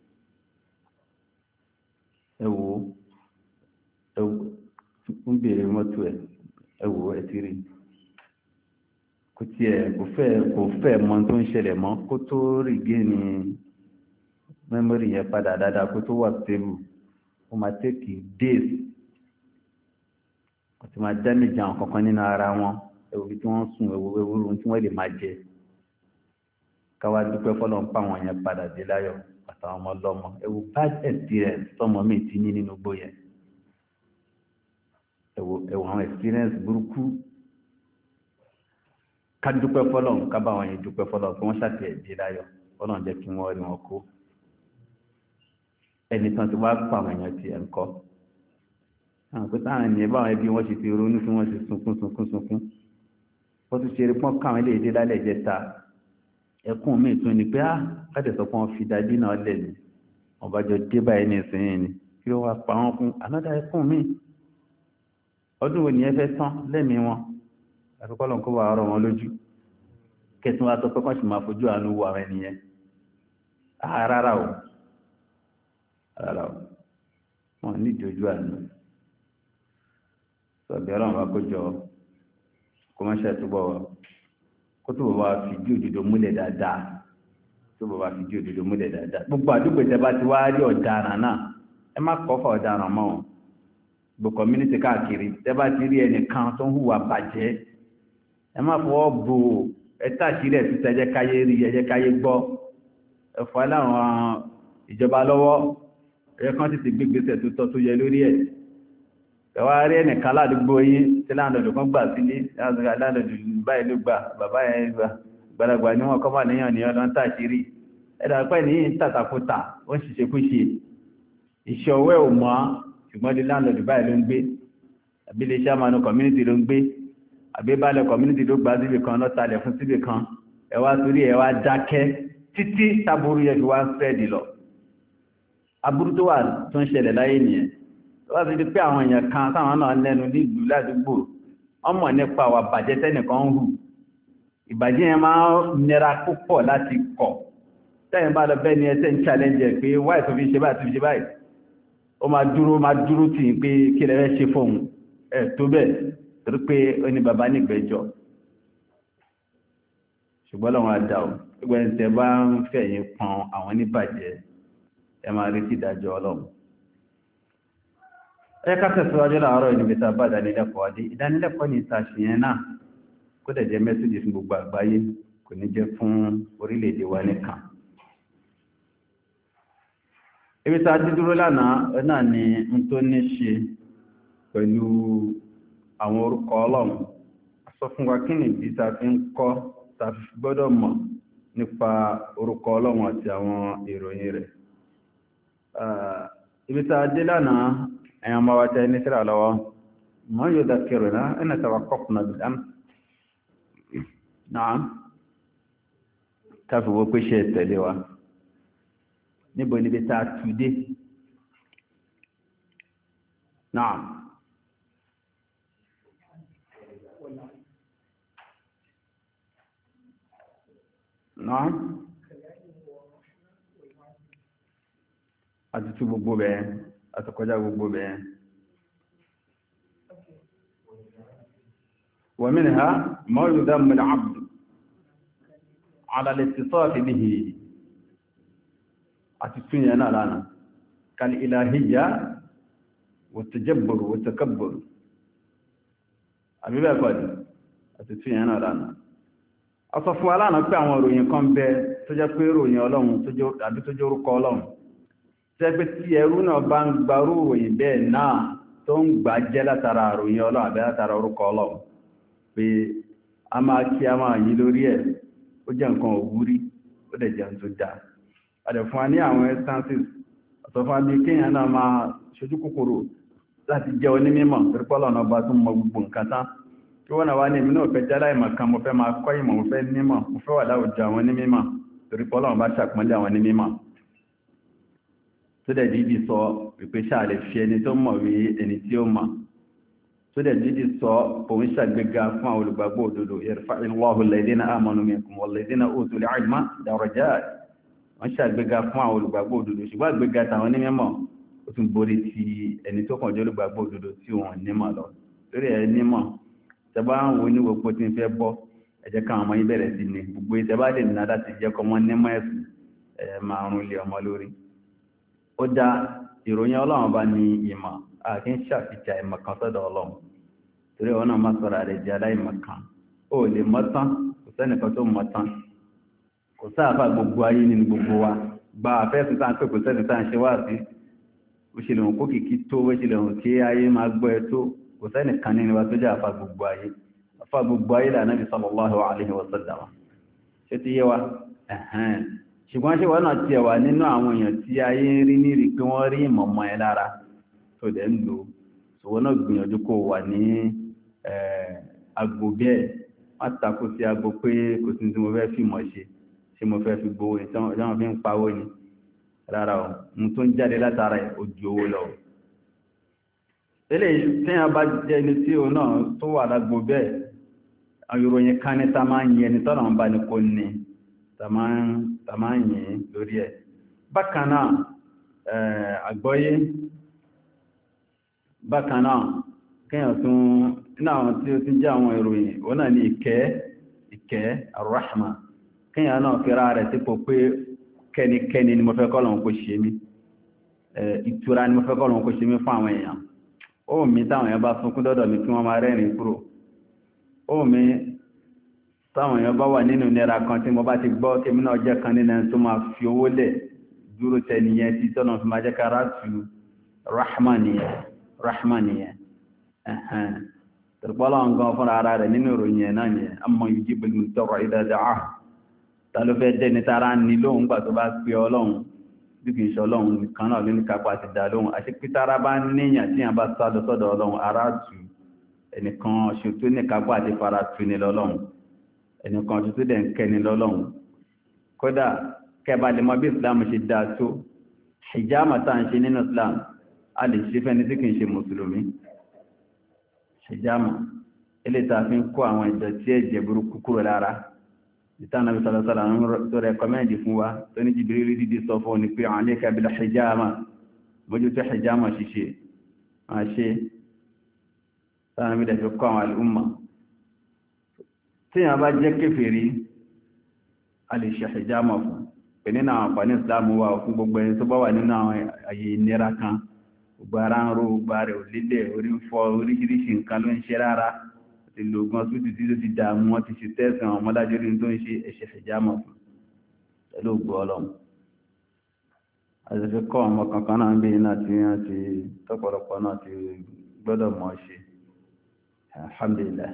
ẹwọ ẹwọ ń bèèrè mọ́tò ẹ ẹwọ ẹ ti rí kò tiẹ̀ kò fẹ́ kò fẹ́ mọ tó ń ṣẹlẹ̀ mọ́ kó tó rí gé ni memory yẹn padà dáadáa kó tó wà stable ó máa take days ó ti máa damage àwọn kankan nínú ara wọn ewu tí wọ́n sùn ewu ewu tí wọ́n lè máa jẹ káwá dúpẹ́ fọlọ́n pa àwọn yẹn padà dé láyọ̀ àtàwọn ọmọ ọlọ́mọ ewu bad experience tọmọ mi ti ní nínú gbó yẹn ewu ewu àwọn experience burúkú ká dúpẹ́ fọlọ́n ká bá àwọn yẹn dúpẹ́ fọlọ́n kí wọ́n ṣàtì ẹ̀ dé láyọ̀ fọlọ́n jẹ́ kí wọ́n rí wọn kó ẹni tán ti wá pa àwọn èèyàn ti ẹ̀ ń kọ́ àwọn pé táwọn ènìyàn báwọn ẹbí wọn ṣe ti ronú tí wọ́n ṣe sunkún sunkún sunkún wọ́n tún ṣe eré pọ́n káwọn ilé ìdí lálẹ́ jẹta ẹkún mi tún ni pé á káde sọ pé wọ́n fi dájú náà lẹ̀ ní wọ́n bá jọ dé báyìí ní ìsinyìí ni kí ó wá pa wọ́n fún anọ́dá ẹkún mi ọdún wo ni ẹ fẹ́ tán lẹ́mìí wọn àfikọ́ lọ́n kó wà ọ̀rọ̀ wọn lójú kẹsàn-án wa sọ pé kọ́ńtì máa fojú àánú wo àwọn ènìyàn rárá o rárá o wọn ní ìdójú àánú sọ̀bí ọlọ́run bá kó jọ kó má ṣe túbọ̀ kó tó bọ̀ wá fìdí òdodo múlẹ̀ dáadáa tó bọ̀ wá fìdí òdodo múlẹ̀ dáadáa gbogbo àdúgbò tẹ́ bá ti wá rí ọ̀daràn náà ẹ má kọ́ fà ọ̀daràn mọ́ wọn gbogbo community káàkiri tẹ́ bá ti rí ẹnìkan tó ń hùwà bàjẹ́ ẹ má fọwọ́ bò ẹ tàṣírí ẹ̀ títí ẹjẹ́ káyé rí ẹjẹ́ káyé gbọ́ ẹ fọ́ láwọn ìjọba lọ́wọ́ ẹ kàn ti ti gbégbèsè tó tọ́ tó yẹ lórí ẹ̀ ẹwà rí ẹnìkan ládùúgbò yín tí láàrín kan gbà sílé láàrín báyìí ló gbà bàbá yẹn gbà gbàdàgbà ní wọn kọ́ bà níyàn ní ọdún tàṣírí ẹ̀dà pẹ́ ní tàtàkùtà ó ń ṣiṣẹ́ kú ṣe iṣẹ́ ọwọ́ ò mọ́ ṣùgbọ́n di láàrín báyìí ló ń gbé àbí lè ṣàmánú community ló ń gbé àbí balẹ̀ community ló gbà síbì kan lọ́tàlẹ̀ fún síbì kan ẹwà torí ẹwà dákẹ́ títí táburú yẹn fi wá ń sẹ́ẹ̀dì lọ aburú tó wà tó ń ṣẹlẹ̀ láyé nìyẹn wọ́n ti di pé àwọn èèyàn kan táwọn náà lẹ́nu nílùú ládùúgbò wọ́n mọ̀ nípa wà bàjẹ́ tẹ́nìkan ń hù ìbàjẹ́ yẹn máa ń nira púpọ̀ láti kọ̀ tẹ́yìn bá lọ bẹ́ẹ̀ ni ẹsẹ̀ ń challenge pé wáì tó fi ṣe báyìí tó fi ṣe báyìí ó máa dúró máa dúró tì í pé kí lè fẹ́ ṣe fóun ẹ̀ tó bẹ́ẹ̀ torí pé ó ní bàbá nígbẹ́jọ́ ṣùgbọ́n lọ́wọ́n adá o gbogbo ẹni tẹ́ bá ń fẹ̀yìn pọn àwọn oníbàjẹ́ ẹ máa retí ìdájọ́ ọlọ́run ẹ ká tẹ̀síwájú láàárọ̀ ìníbi tá a bá ìdánilẹ́kọ̀ọ́ adé ìdánilẹ́kọ̀ọ́ ní ìta ṣìyẹn náà kó dẹ̀ jẹ́ mẹ́sìlì fún gbogbo àgbáyé kò ní jẹ́ fún orílẹ̀-èdè wa nìkan. ibi tá a ti dúró lánàá náà ni n tó ní ṣe pẹ̀lú àwọn orúkọ ọlọ́run sọ fún wa kí ni ìdí tá a fi ń kọ́ tá a fi gbọ́dọ̀ mọ̀ nípa orúkọ ọlọ́run àti àwọn ìròyìn rẹ̀. ibi tá a dé lánàá ẹ̀yàn máa wá tẹ́ ní síra lọ́wọ́ mọ́ yóò dákẹrù náà ẹ̀nà tàwà kọ́kùnà bìdám náà káfí wó pé ṣe tẹ̀lé wa níbo níbi tá a tù dé náà náà àti tú gbogbo bẹ́ẹ̀ àtọkọjá gbogbo bẹ́ẹ̀ ومنها ما يذم العبد على الاتصاف به أتسنى لنا كالإلهية والتجبر والتكبر أبي بقول أتسنى لنا أصفوا لنا كأن رؤيا كم به تجبر رؤيا لهم تجور أبي تجور كلام tẹ́gbẹ́ tí ẹrú náà bá ń gbarú òyìn bẹ́ẹ̀ náà tó ń gbà jẹ́ látara àròyìn ọlọ́run àbẹ́ látara orúkọ ọlọ́run pé a máa kí a máa yí lórí ẹ̀ ó jẹ́ nǹkan òwúrí ó dẹ̀ jẹun tó dáa àdẹ̀ fún wa ní àwọn instances ọ̀tọ̀ fún abí kéèyàn náà máa ṣojú kòkòrò láti jẹ́ onímọ̀ torípọ́lọ̀ náà bá tún mọ gbogbo nǹkan tán kí wọ́n náà wá ní èmi náà fẹ́ jálá ìmọ̀ kan mo fẹ́ máa kọ́ ìmọ̀ mo fẹ́ nímọ̀ mo fẹ́ wà láwùjọ àwọn onímọ̀ torípọ́lọ̀ bá ṣàpọ́nlé àwọn onímọ̀ tó dẹ̀ dídì sọ wípé ṣáà lè fi ẹni tó mọ̀ wí ẹni tí ó mọ̀ tó dẹ̀ dídì sọ òun ṣàgbéga fún àwọn olùgbàgbọ́ òdodo yarfa'illahu alladhina amanu minkum walladhina utul ilma darajat wọ́n ṣàgbéga fún àwọn olùgbàgbọ́ òdodo ṣùgbọ́n àgbéga tàwọn onímọ̀ ó tún borí ti ẹni tó kàn jẹ́ olùgbàgbọ́ òdodo tí wọ́n nímọ̀ lọ lórí ẹ̀ nímọ̀ tẹ́bá ń wo níwò pé tí ń fẹ́ bọ́ ẹ jẹ́ káwọn ọmọ yín bẹ̀rẹ̀ sí ni gbogbo ìtẹ́bá lè ní láti jẹ́ kọ́ mọ́ nímọ̀ ẹ̀sùn ẹ̀ máa rún ilé ọmọ lórí ó dá ìròyìn ọlọ́run bá ní ìmọ̀ àti ń ṣàfihàn ìmọ̀ kan sọ́dọ̀ ọlọ́run torí ọ̀nà máa sọ̀rọ̀ rẹ̀ jẹ́ aláìmọ̀ kan ó lè mọ́tán kò sẹ́nìkan tó mọ́tán kò sáàfà gbogbo ayé nínú gbogbo wa gba àfẹ́sùn tá ń pè kò sẹ́ni tá ń ṣe wá sí ó ṣe lè hùn kó kìkí tó ó ṣe lè hùn kí ayé máa gbọ́ ẹ tó kò sẹ́ni kan nínú wa tó jẹ́ àfà gbogbo ayé àfà gbogbo ayé là Nábì sallallahu alaihi wa sallam ṣé ti yé wa ṣùgbọ́n ṣe wọ́n náà ti ẹ̀wà nínú àwọn èèyàn tí ayé ń rí nírí pé wọ́n rí ìmọ̀mọ̀ ẹ lára tó dẹ̀ ń lò ṣùgbọ́n náà gbìyànjú kó wà ní agbo bẹ́ẹ̀ má takò sí agbo pé kò sí tí mo fẹ́ fi mọ̀ ṣe ṣe mo fẹ́ fi gbowó ní tí wọ́n fi ń pawó ni rárá o mo tó ń jáde látara ojú owó lọ. eléyìí téèyàn bá jẹ́ ẹni tí òun náà tó wà lágbo bẹ́ẹ̀ ìròyìn kan ní tá máa ń yẹ ni tọ́nà ń bá ní kó ní tàmáyìn lórí ẹ̀. bákanáà àgbọ́yé bákanáà kíyàn tún náà tí ó ti jẹ́ àwọn ìròyìn wọ́n náà ní ìkẹ́ ìkẹ́ arrahma kíyàn náà fẹ́ra rẹ̀ tí kò pé kẹ́nikẹ́ni ni mo fẹ́ kọ́lọ̀ kó ṣe mí ìtura ni mo fẹ́ kọ́lọ̀ kó ṣe mí fún àwọn èèyàn ó mi táwọn èèyàn bá sunkún dọ́dọ̀ mi kí wọ́n máa rẹ́rìn kúrò ó mi táwọn èèyàn bá wà nínú nira kan tí mo bá ti gbọ́ kí mi náà jẹ́ kan nínú ẹni tó máa fi owó lẹ̀ dúró tẹ nìyẹn tí tọ́nà fi máa jẹ́ ká rátù rahman nìyẹn rahman nìyẹn tẹ̀rẹ̀pọ́lá ń gan fúnra ara rẹ̀ nínú ìròyìn ẹ̀ náà nìyẹn amman yujibul mudtarra idha da'ah ta ló fẹ́ dẹ́ni tára ní lóhun gbà tó bá pé ọlọ́run bí kìí ṣe ọlọ́run nìkan náà ló ní kápá ti dá lóhun àti pé tára bá níyàn tí yàn bá sádọ sọ́dọ̀ ọlọ́run ara tù ẹnìkan ṣe tó ní kápá ti fara tù ní lọ́lọ́run ẹnìkan ṣe tó dẹ̀ ń kẹ́ni lọ́lọ́run kódà kẹba lè mọ bí islam ṣe dá tó hijama tá ń ṣe nínú islam a lè ṣe fẹ́ni tí kìí ṣe mùsùlùmí hijama ilé ta fi ń kó àwọn ìdọ̀tí ẹ̀jẹ̀ burúkú kúrò lára ìtànà bí sọ́lọ́sọ́lọ́ tó rẹ̀kọ́mẹ́ndì fún wa tó ní Jibril dídí sọ fún ní pé alayka bil hijama mójú tó hijama ṣíṣe máa ṣe tánà bí dẹ̀fẹ́ kọ́ àwọn al'umma tí yàn bá jẹ́ kéfèrí a lè ṣe hijama fún pè nínú àwọn àǹfààní islamu wa fún gbogbo ẹni tó bá wà nínú àwọn àyè ìnira kan gbogbo ara ń ro gbogbo rẹ̀ òlílẹ̀ orí ń fọ́ oríṣiríṣi nǹkan ló ń ṣe rárá ti lo ogun ọsùn títí tó ti dààmú wọn ti ṣe tẹ́sàn àwọn ọmọdájú rí tó ń ṣe ẹ̀ṣẹ̀ ìjámọ̀ fún pẹ̀lú ògbó ọlọ́run àti kọ́ ọmọ kankan náà ń bí náà tí wọ́n ti tọ́pọ̀lọpọ̀ náà ti gbọ́dọ̀ mọ̀ ṣe alhamdulillah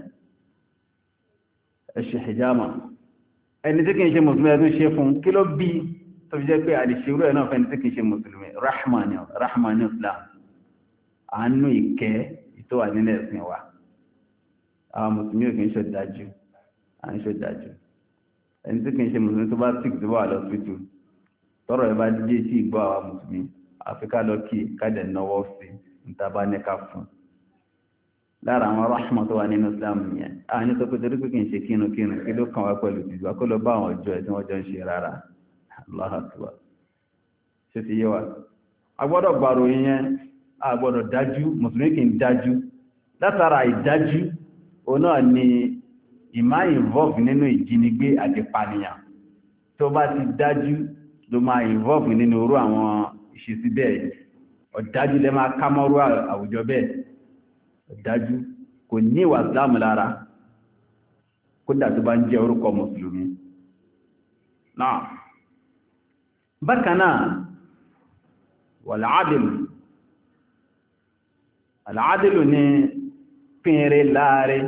ẹ̀ṣẹ̀ ìjámọ̀ ẹni tí kìí ṣe mùsùlùmí ẹdún ṣe fún kí ló bí tó fi jẹ́ pé àdìṣirú ẹ̀ náà fẹ́ni tí kìí ṣe mùsùlùmí rahman rahman islam àánú ìkẹ́ ìtọ́wà nílẹ̀ ẹ̀sìn wa àwọn mùsùlùmí ò kì í ṣe dájú à ń ṣe dájú ẹni tí kì í ṣe mùsùlùmí tó bá tík tó bá wà lọ síìtù tọrọ ẹ bá díje sí ìgbọ́ àwọn mùsùlùmí àfikà lọ kí kájẹ náwó sí níta bá ní ká fún lára àwọn rahma tó wà nínú islam yẹn à ní sọ pé torí pé kì í ṣe kínu kínu kí ló kàn wá pẹ̀lú ìjọba kó lọ bá àwọn ọjọ́ ẹ tí wọ́n jọ ń ṣe rárá Allahu Akbar ṣe ti yé wa a gbọ́dọ̀ gbàrò yẹn a gbọ́dọ̀ dájú mùsùlùmí kì í dájú látara ìdájú ọ̀nà ni ìmá involve nínú ìjínigbé àti pànìyàn tó bá ti dájú ló máa involve nínú orú àwọn ìṣesí bẹ́ẹ̀ ọ̀dájú lẹ máa kámọ́rú àwùjọ bẹ́ẹ̀ ọ̀dájú kò ní ìwà Islam lára kódà tó bá ń jẹ́ orúkọ mùsùlùmí náà bákanáà wal-'adlu al-'adlu ní pínrẹ láàrin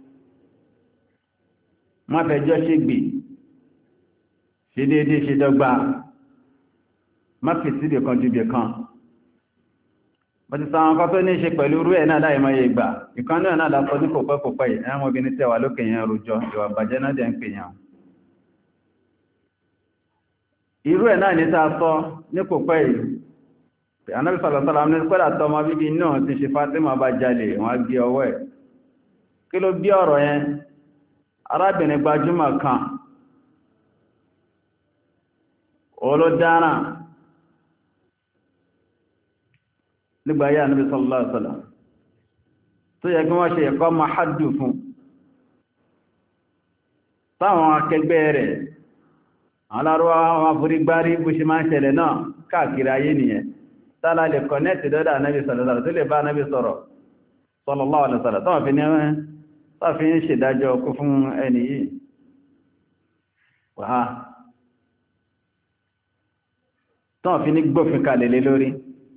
má fẹjọ́ ṣe gbè ṣe déédéé ṣe dọ́gba má fi síbì kan jùbì kan bọ́ ti sáwọn kan tó ní ṣe pẹ̀lú rú ẹ̀ náà láì mọ́ ìgbà ìkan náà náà lásọ ní kòpẹ́ kòpẹ́ yìí ẹ̀wọ̀n obìnrin tẹ́wà lókè yẹn rojọ ìwà bàjẹ́ náà dẹ̀ ń pè yàn irú ẹ̀ náà ní tá a sọ ní kòpẹ́ yìí Ànábì sallallahu alaihi wasallam ní pẹ́lá tọmọ bíbí náà ti ṣe Fátímà bá jalè wọ́n á gbé ọwọ́ ẹ̀ kí ló bí ọ̀rọ̀ yẹn arábìnrin gbajúmọ̀ kan olódára nígbà yá Ànábì sallallahu alaihi wasallam tó yẹ kí wọ́n ṣe ẹ̀kọ́ ma hádù fún táwọn akẹgbẹ́ rẹ̀ alárúwá wọn forí gbárí bó ṣe máa ń ṣẹlẹ̀ náà káàkiri ayé nìyẹn tálà lè kọ̀nẹ́tì dọ́dà anábì sọ̀rọ̀ tó lè bá anábì sọ̀rọ̀ sallallahu alaihi wasallam tó fi ní tó fi ń ṣèdájọ́ ọkú fún ẹni yìí wà tó fi ní gbófin kalẹ̀ lé lórí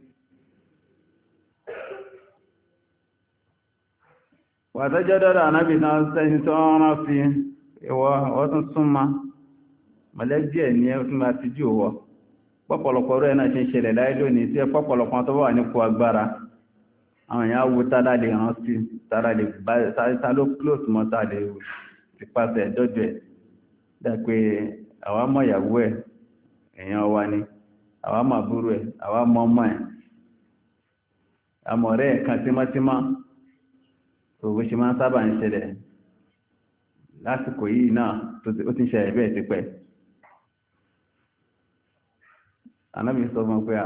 wà tọ́jọ́ dọ́dà anábì náà sẹ́yìn tó rán sí ìwọ ọdún súnmọ́ mọ̀lẹ́bí ẹ̀ ní ẹ̀ tún máa ti jù wọ́ pọ́pọ̀lọpọ̀ rẹ̀ náà ṣe ń ṣẹlẹ̀ láyé lónìí tí ẹ pọ́pọ̀lọpọ̀ tó wà nípò agbára àwọn èèyàn wo tádà lè rán sí tádà lè bá tá ló close mọ́ tá lè pípasẹ̀ dọ́jọ́ ẹ̀ dá pé àwa mọ̀ ìyàwó ẹ̀ èèyàn wa ni àwa mọ̀ àbúrò ẹ̀ àwa mọ̀ ọmọ ẹ̀ àmọ̀ rẹ̀ kan tímọ́tímọ́ òwò ṣe máa ń sábà ń ṣẹlẹ̀ lásìkò yìí náà ó ti ń ṣẹlẹ̀ bẹ́ẹ̀ ti pẹ́ anábi sọ fún pé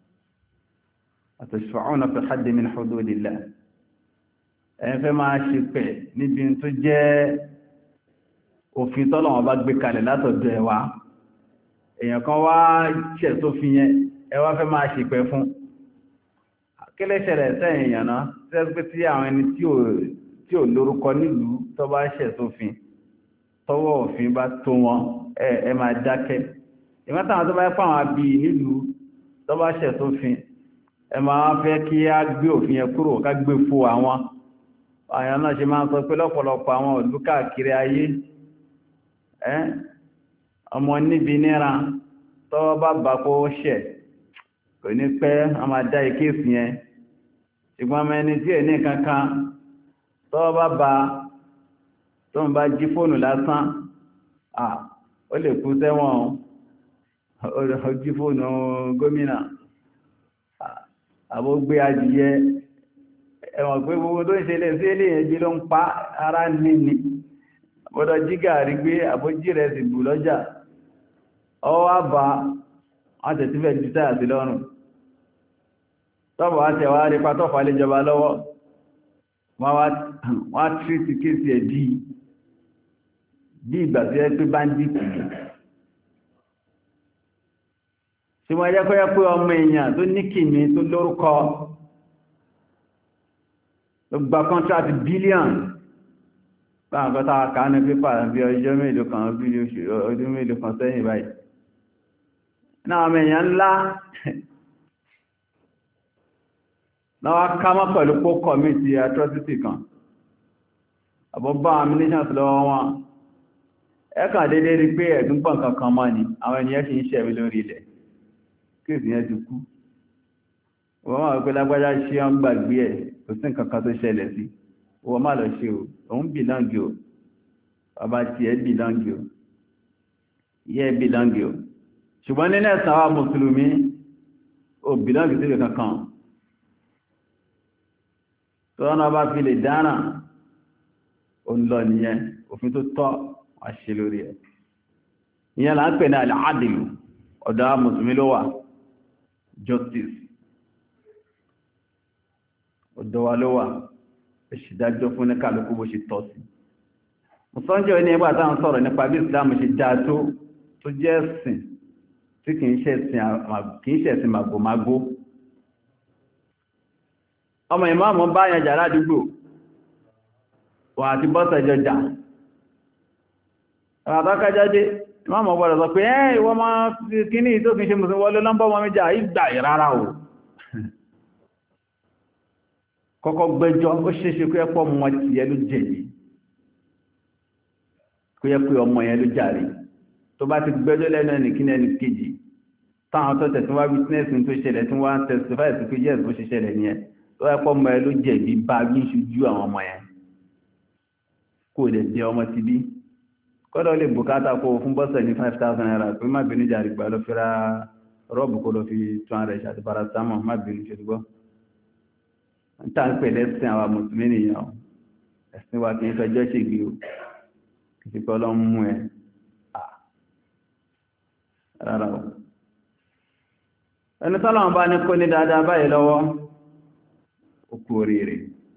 àtàṣfàún fi haddi min hududillah ẹ̀yìn fẹ́ máa ṣe pẹ̀ níbi tó jẹ́ òfin tọ́lọ̀wọ̀n bá gbé kalẹ̀ látọ̀dọ̀ ẹwà èèyàn kan wá ṣẹ̀ tó fi yẹn ẹwà fẹ́ máa ṣe pẹ̀ fún kílẹ̀ ṣẹlẹ̀ sẹ́yìn èèyàn náà tẹ́sí tí àwọn ẹni tí ò lórúkọ nílùú tó bá ṣẹ̀ tó fi tọwọ́ òfin bá tó wọn ẹ máa dákẹ́ ìmọ́tàwọn tó bá yẹ́ fáwọn àbí nílùú tó bá ṣẹ̀ tó fi ẹ máa fẹ́ kí á gbé òfin yẹn kúrò ká gbé fò àwọn àyàn náà ṣe máa ń sọ pé lọ́pọ̀lọpọ̀ àwọn ìlú káàkiri ayé ọmọ níbi níra tọ́wọ́ bá bá kó ṣẹ̀ kò ní pẹ́ a máa dá ìkéèsì yẹn ṣùgbọ́n mẹ́ni tí ẹ̀ ní kankan tọ́wọ́ bá bá tó ń bá jí fóònù lásán ó lè kú sẹ́wọ̀n ojú fóònù gómìnà àbó gbé adìyẹ ẹ̀wọ̀n pé gbogbo tó ń ṣe lè sí ilé ẹjí ló ń pa ara níní àbọ́dọ̀ jí gàrí gbé àbójí rẹ̀ sì bù lọ́jà ọwọ́ àbá wọ́n tẹ̀ sífẹ̀ jù táyà sí lọ́rùn tọ́bọ̀ wá tẹ̀ wá rí pátọ́fà lè jọba lọ́wọ́ wọ́n tí ti kéèsì ẹ̀ bí bí ìgbà tí ẹ pé báńdìtì tí wọ́n yẹ́ kọ́ yẹ́ pé ọmọ èèyàn tó ní kìíní tó lórúkọ ló gba kọ́ntrátì bílíọ̀n báwọn kọ́ta ká ní pépà bí ọjọ́ mélòó kan bí ọdún mélòó kan sẹ́yìn báyìí náà ọmọ èèyàn ńlá náà wá ká mọ́ pẹ̀lú pó kọ̀mítì atrocity kan àbọ̀bá ammunitions lọ́wọ́ wọn ẹ̀kàn dédé rí pé ẹ̀dùn pọ̀ kankan mọ́ ni àwọn ènìyàn fi ń ṣẹ̀wé lórí ilẹ̀ kéèsì yẹn ti kú wọ́n máa pẹ́ lágbájá ṣe ọ́n gbàgbé ẹ̀ kò sí nǹkan kan tó ṣẹlẹ̀ sí wọ́n má lọ ṣe o òun bìlọ́ǹgì o bàbá tí ẹ bìlọ́ǹgì o yẹ́ bìlọ́ǹgì o ṣùgbọ́n nínú ẹ̀sán wa mùsùlùmí o bìlọ́ǹgì sí kankan tó wọ́n bá fi lè dáná o ń lọ nìyẹn òfin tó tọ́ wá ṣe lórí ẹ̀ ìyẹn là ń pè ní al-adlu ọ̀dọ̀ mùsùlùmí ló wà justice ọ̀dọ̀ wa ló wà ìṣìdájọ́ fún ní kálukú bó ṣe tọ́ sí mùsọ́njẹ́ ní ẹgbà táwọn sọ̀rọ̀ nípa bí ìsìlámù ṣe dáa tó tó jẹ́ ẹ̀sìn tí kìí ṣe ẹ̀sìn màgòmágó ọmọ ìmáàmù bá yàn jà ládùúgbò wà àti bọ́sẹ̀jọ jà àtàkájáde ìmáàmù ọgbọ̀rọ̀ sọ pé ẹ́ ìwọ́n máa kí ní ìtò kìí ṣe mùsùlùmí wọlé lọ́mbọ́ wọn méjà ìgbà ìrárá o kọ́kọ́ gbẹ́jọ́ ó ṣeéṣe kó ẹ́pọ̀ mọ́ ti yẹ ló jẹ̀bi kó yẹ pé ọmọ yẹn ló jàre tó bá ti gbẹ́jọ́ lẹ́nu ẹni kí ní ẹni kejì táwọn tó tẹ̀ tí wá witness tó ṣẹlẹ̀ tí wọ́n testify sí pé yes bó ṣe ṣẹlẹ̀ nìyẹn tó ẹ́pọ̀ mọ́ ẹ ló jẹ̀bi bá bí ṣojú àwọn ọmọ yẹn kó lè jẹ ọmọ ti bí kọ́dọ̀ lè bùkátà kó fún bọ́sẹ̀ ní five thousand naira pé má bínú jàre gbà ló fi ra rọ́ọ̀bù kó lọ fi two hundred àti paracetamol má bínú ṣe gbọ́ ta ń pè lẹ́sìn àwọn mùsùlùmí nìyàn ẹ̀sìn wa kìí fẹjọ́ ṣègbè o kìí pẹ́ ọlọ́run mú ẹ rárá o ẹni tọ́lọ́run bá ní kó ní dáadáa báyìí lọ́wọ́ ó kú oríire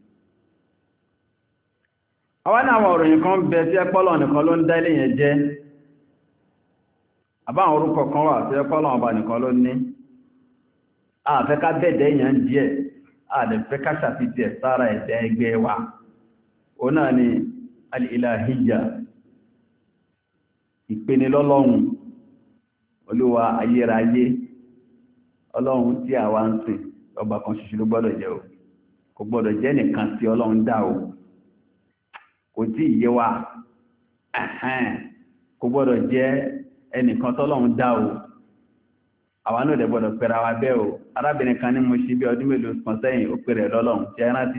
àwọn ní àwọn òròyìn kan bẹ tí ẹpọ́lọ̀ nìkan ló ń dá ilé yẹn jẹ́ àbáwọn orúkọ kan wà tí ẹpọ́lọ̀ ọba nìkan ló ní àfẹ́ ká bẹ̀dẹ̀ èèyàn díẹ̀ àdẹ̀fẹ́ ká ṣàfihàn sára ẹ̀dẹ̀ ẹgbẹ́ wa ó náà ni al-ilahiyya ìpeni lọ́lọ́run olúwa ayérayé ọlọ́run tí àwa ń sìn ọba kan ṣoṣo ló gbọ́dọ̀ jẹ́ o kò gbọ́dọ̀ jẹ́ nìkan tí ọlọ́run dá o kò tí ìyé wa kò gbọ́dọ̀ jẹ́ ẹnìkan tọ́lọ́run dá o àwa náà dẹ̀ gbọ́dọ̀ pẹ̀rẹ̀ àwa bẹ́ẹ̀ o arábìnrin kan ní mo ṣe bí ọdún mélòó kan sẹ́yìn ó pèrè lọ́lọ́run tí ẹ rántí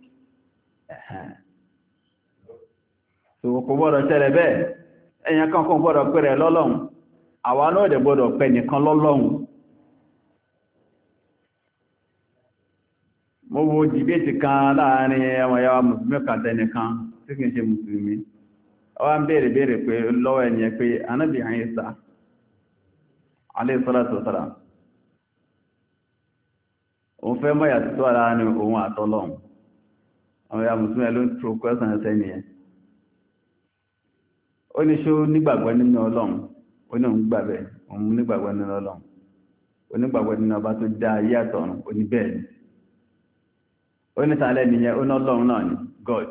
so kò gbọ́dọ̀ ṣẹlẹ̀ bẹ́ẹ̀ ẹ̀yàn kan kan gbọ́dọ̀ pẹ̀rẹ lọ́lọ́run àwa náà dẹ̀ gbọ́dọ̀ pẹ̀ nìkan lọ́lọ́run mo wo jìbẹ́tì kan láàrin ọmọ ìyá mùsùlùmí kan tẹnìkan tí kìí ṣe mùsùlùmí ọwá ń bèèrè bèèrè pé lọ́wọ́ ẹniyàn pé Ànábì Ìsá alayhi salatu wa salam òun fẹ́ mọ́ yàtọ̀ ara ní òun àtọ́lọ́run ọmọ ìyá mùsùlùmí ló ń tó kwẹ́sàn ẹsẹ́ nìyẹn ó ní ṣó nígbàgbọ́ nínú ọlọ́run ó ní òun gbàgbẹ́ òun nígbàgbọ́ nínú ọlọ́run ó nígbàgbọ́ nínú ọba tó dá ayé àtọ̀run ó ní bẹ́ẹ̀ ni ó ní tààlẹ́ nìyẹn ó ní ọlọ́run náà ni God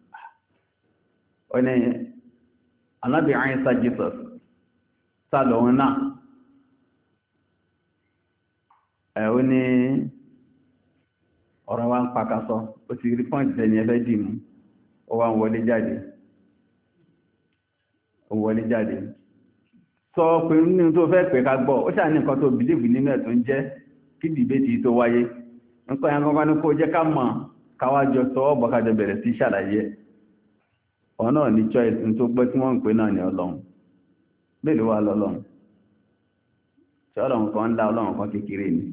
ó ní Ànábì Ìsá Jesus sálọ òun náà ẹ̀ ó ní ọ̀rọ̀ wa ń pakasọ ó ti rí pọ́ǹtì tẹ̀yìn ẹfẹ́ dì mú ó wá ń wọlé jáde wọlé jáde sọ pé nínú tó fẹ́ pẹ̀ ká gbọ́ ó ṣà ní nǹkan tó bìlìfì nínú ẹ̀ tó ń jẹ́ kí dìbétì tó wáyé nǹkan yẹn kankan ní kó jẹ́ ká mọ̀ káwájọ sọ ọ́ bọ́kájọ bẹ̀rẹ̀ sí ṣàlàyé ọ̀nà ní choice tó gbọ́ tí wọ́n ń pè náà ní ọlọ́run mélòó wà lọ́lọ́run tí ọlọ́run kan ń dá ọlọ́run kan kékeré ni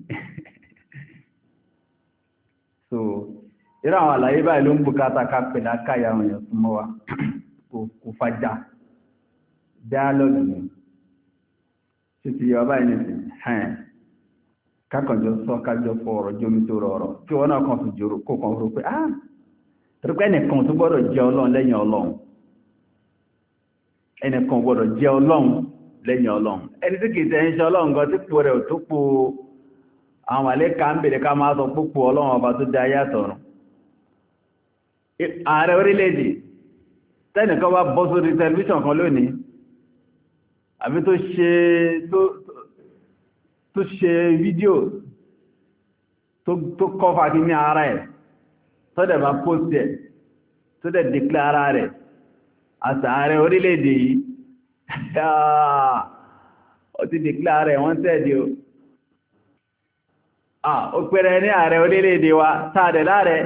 so irú àwọn àlàyé báyìí ló ń bùkátà ká pè lákàyà àwọn èèyàn súnmọ́ wa kò fàjà dialogue ni títí ọba ẹni sí ẹn kákànjọ sọ kájọ fọ ọ̀rọ̀ jómi tó rọrọ̀ tí wọ́n náà kan fi jòrò kó kan rò pé ah torípé ẹnìkan tó gbọ́dọ̀ jẹ́ ọlọ́run lẹ́yìn ọlọ́run ẹnìkan gbọ́dọ̀ jẹ́ ọlọ́run lẹ́yìn ọlọ́run ẹni tí kìí tẹ́ ń ṣe ọlọ́run gan tí pò rẹ̀ tó po àwọn àlékà ń bèèrè ká máa sọ púpọ̀ ọlọ́run ọba tó dá ayé àtọ̀run ààrẹ orílẹ̀-èdè tẹ́nìkan bá bọ́ sórí tẹlifíṣàn kan lónìí àbí tó ṣe tó ṣe fídíò tó kọfà kí ní ara ẹ̀ tó dẹ̀ bá post ẹ̀ tó dẹ̀ declare ara rẹ̀ àti ààrẹ orílẹ̀-èdè yìí ó ti declare ẹ̀ wọ́n tẹ́ẹ̀dì o ó pẹ̀rẹ̀ ní ààrẹ orílẹ̀-èdè wa sáàdẹ̀ láàrẹ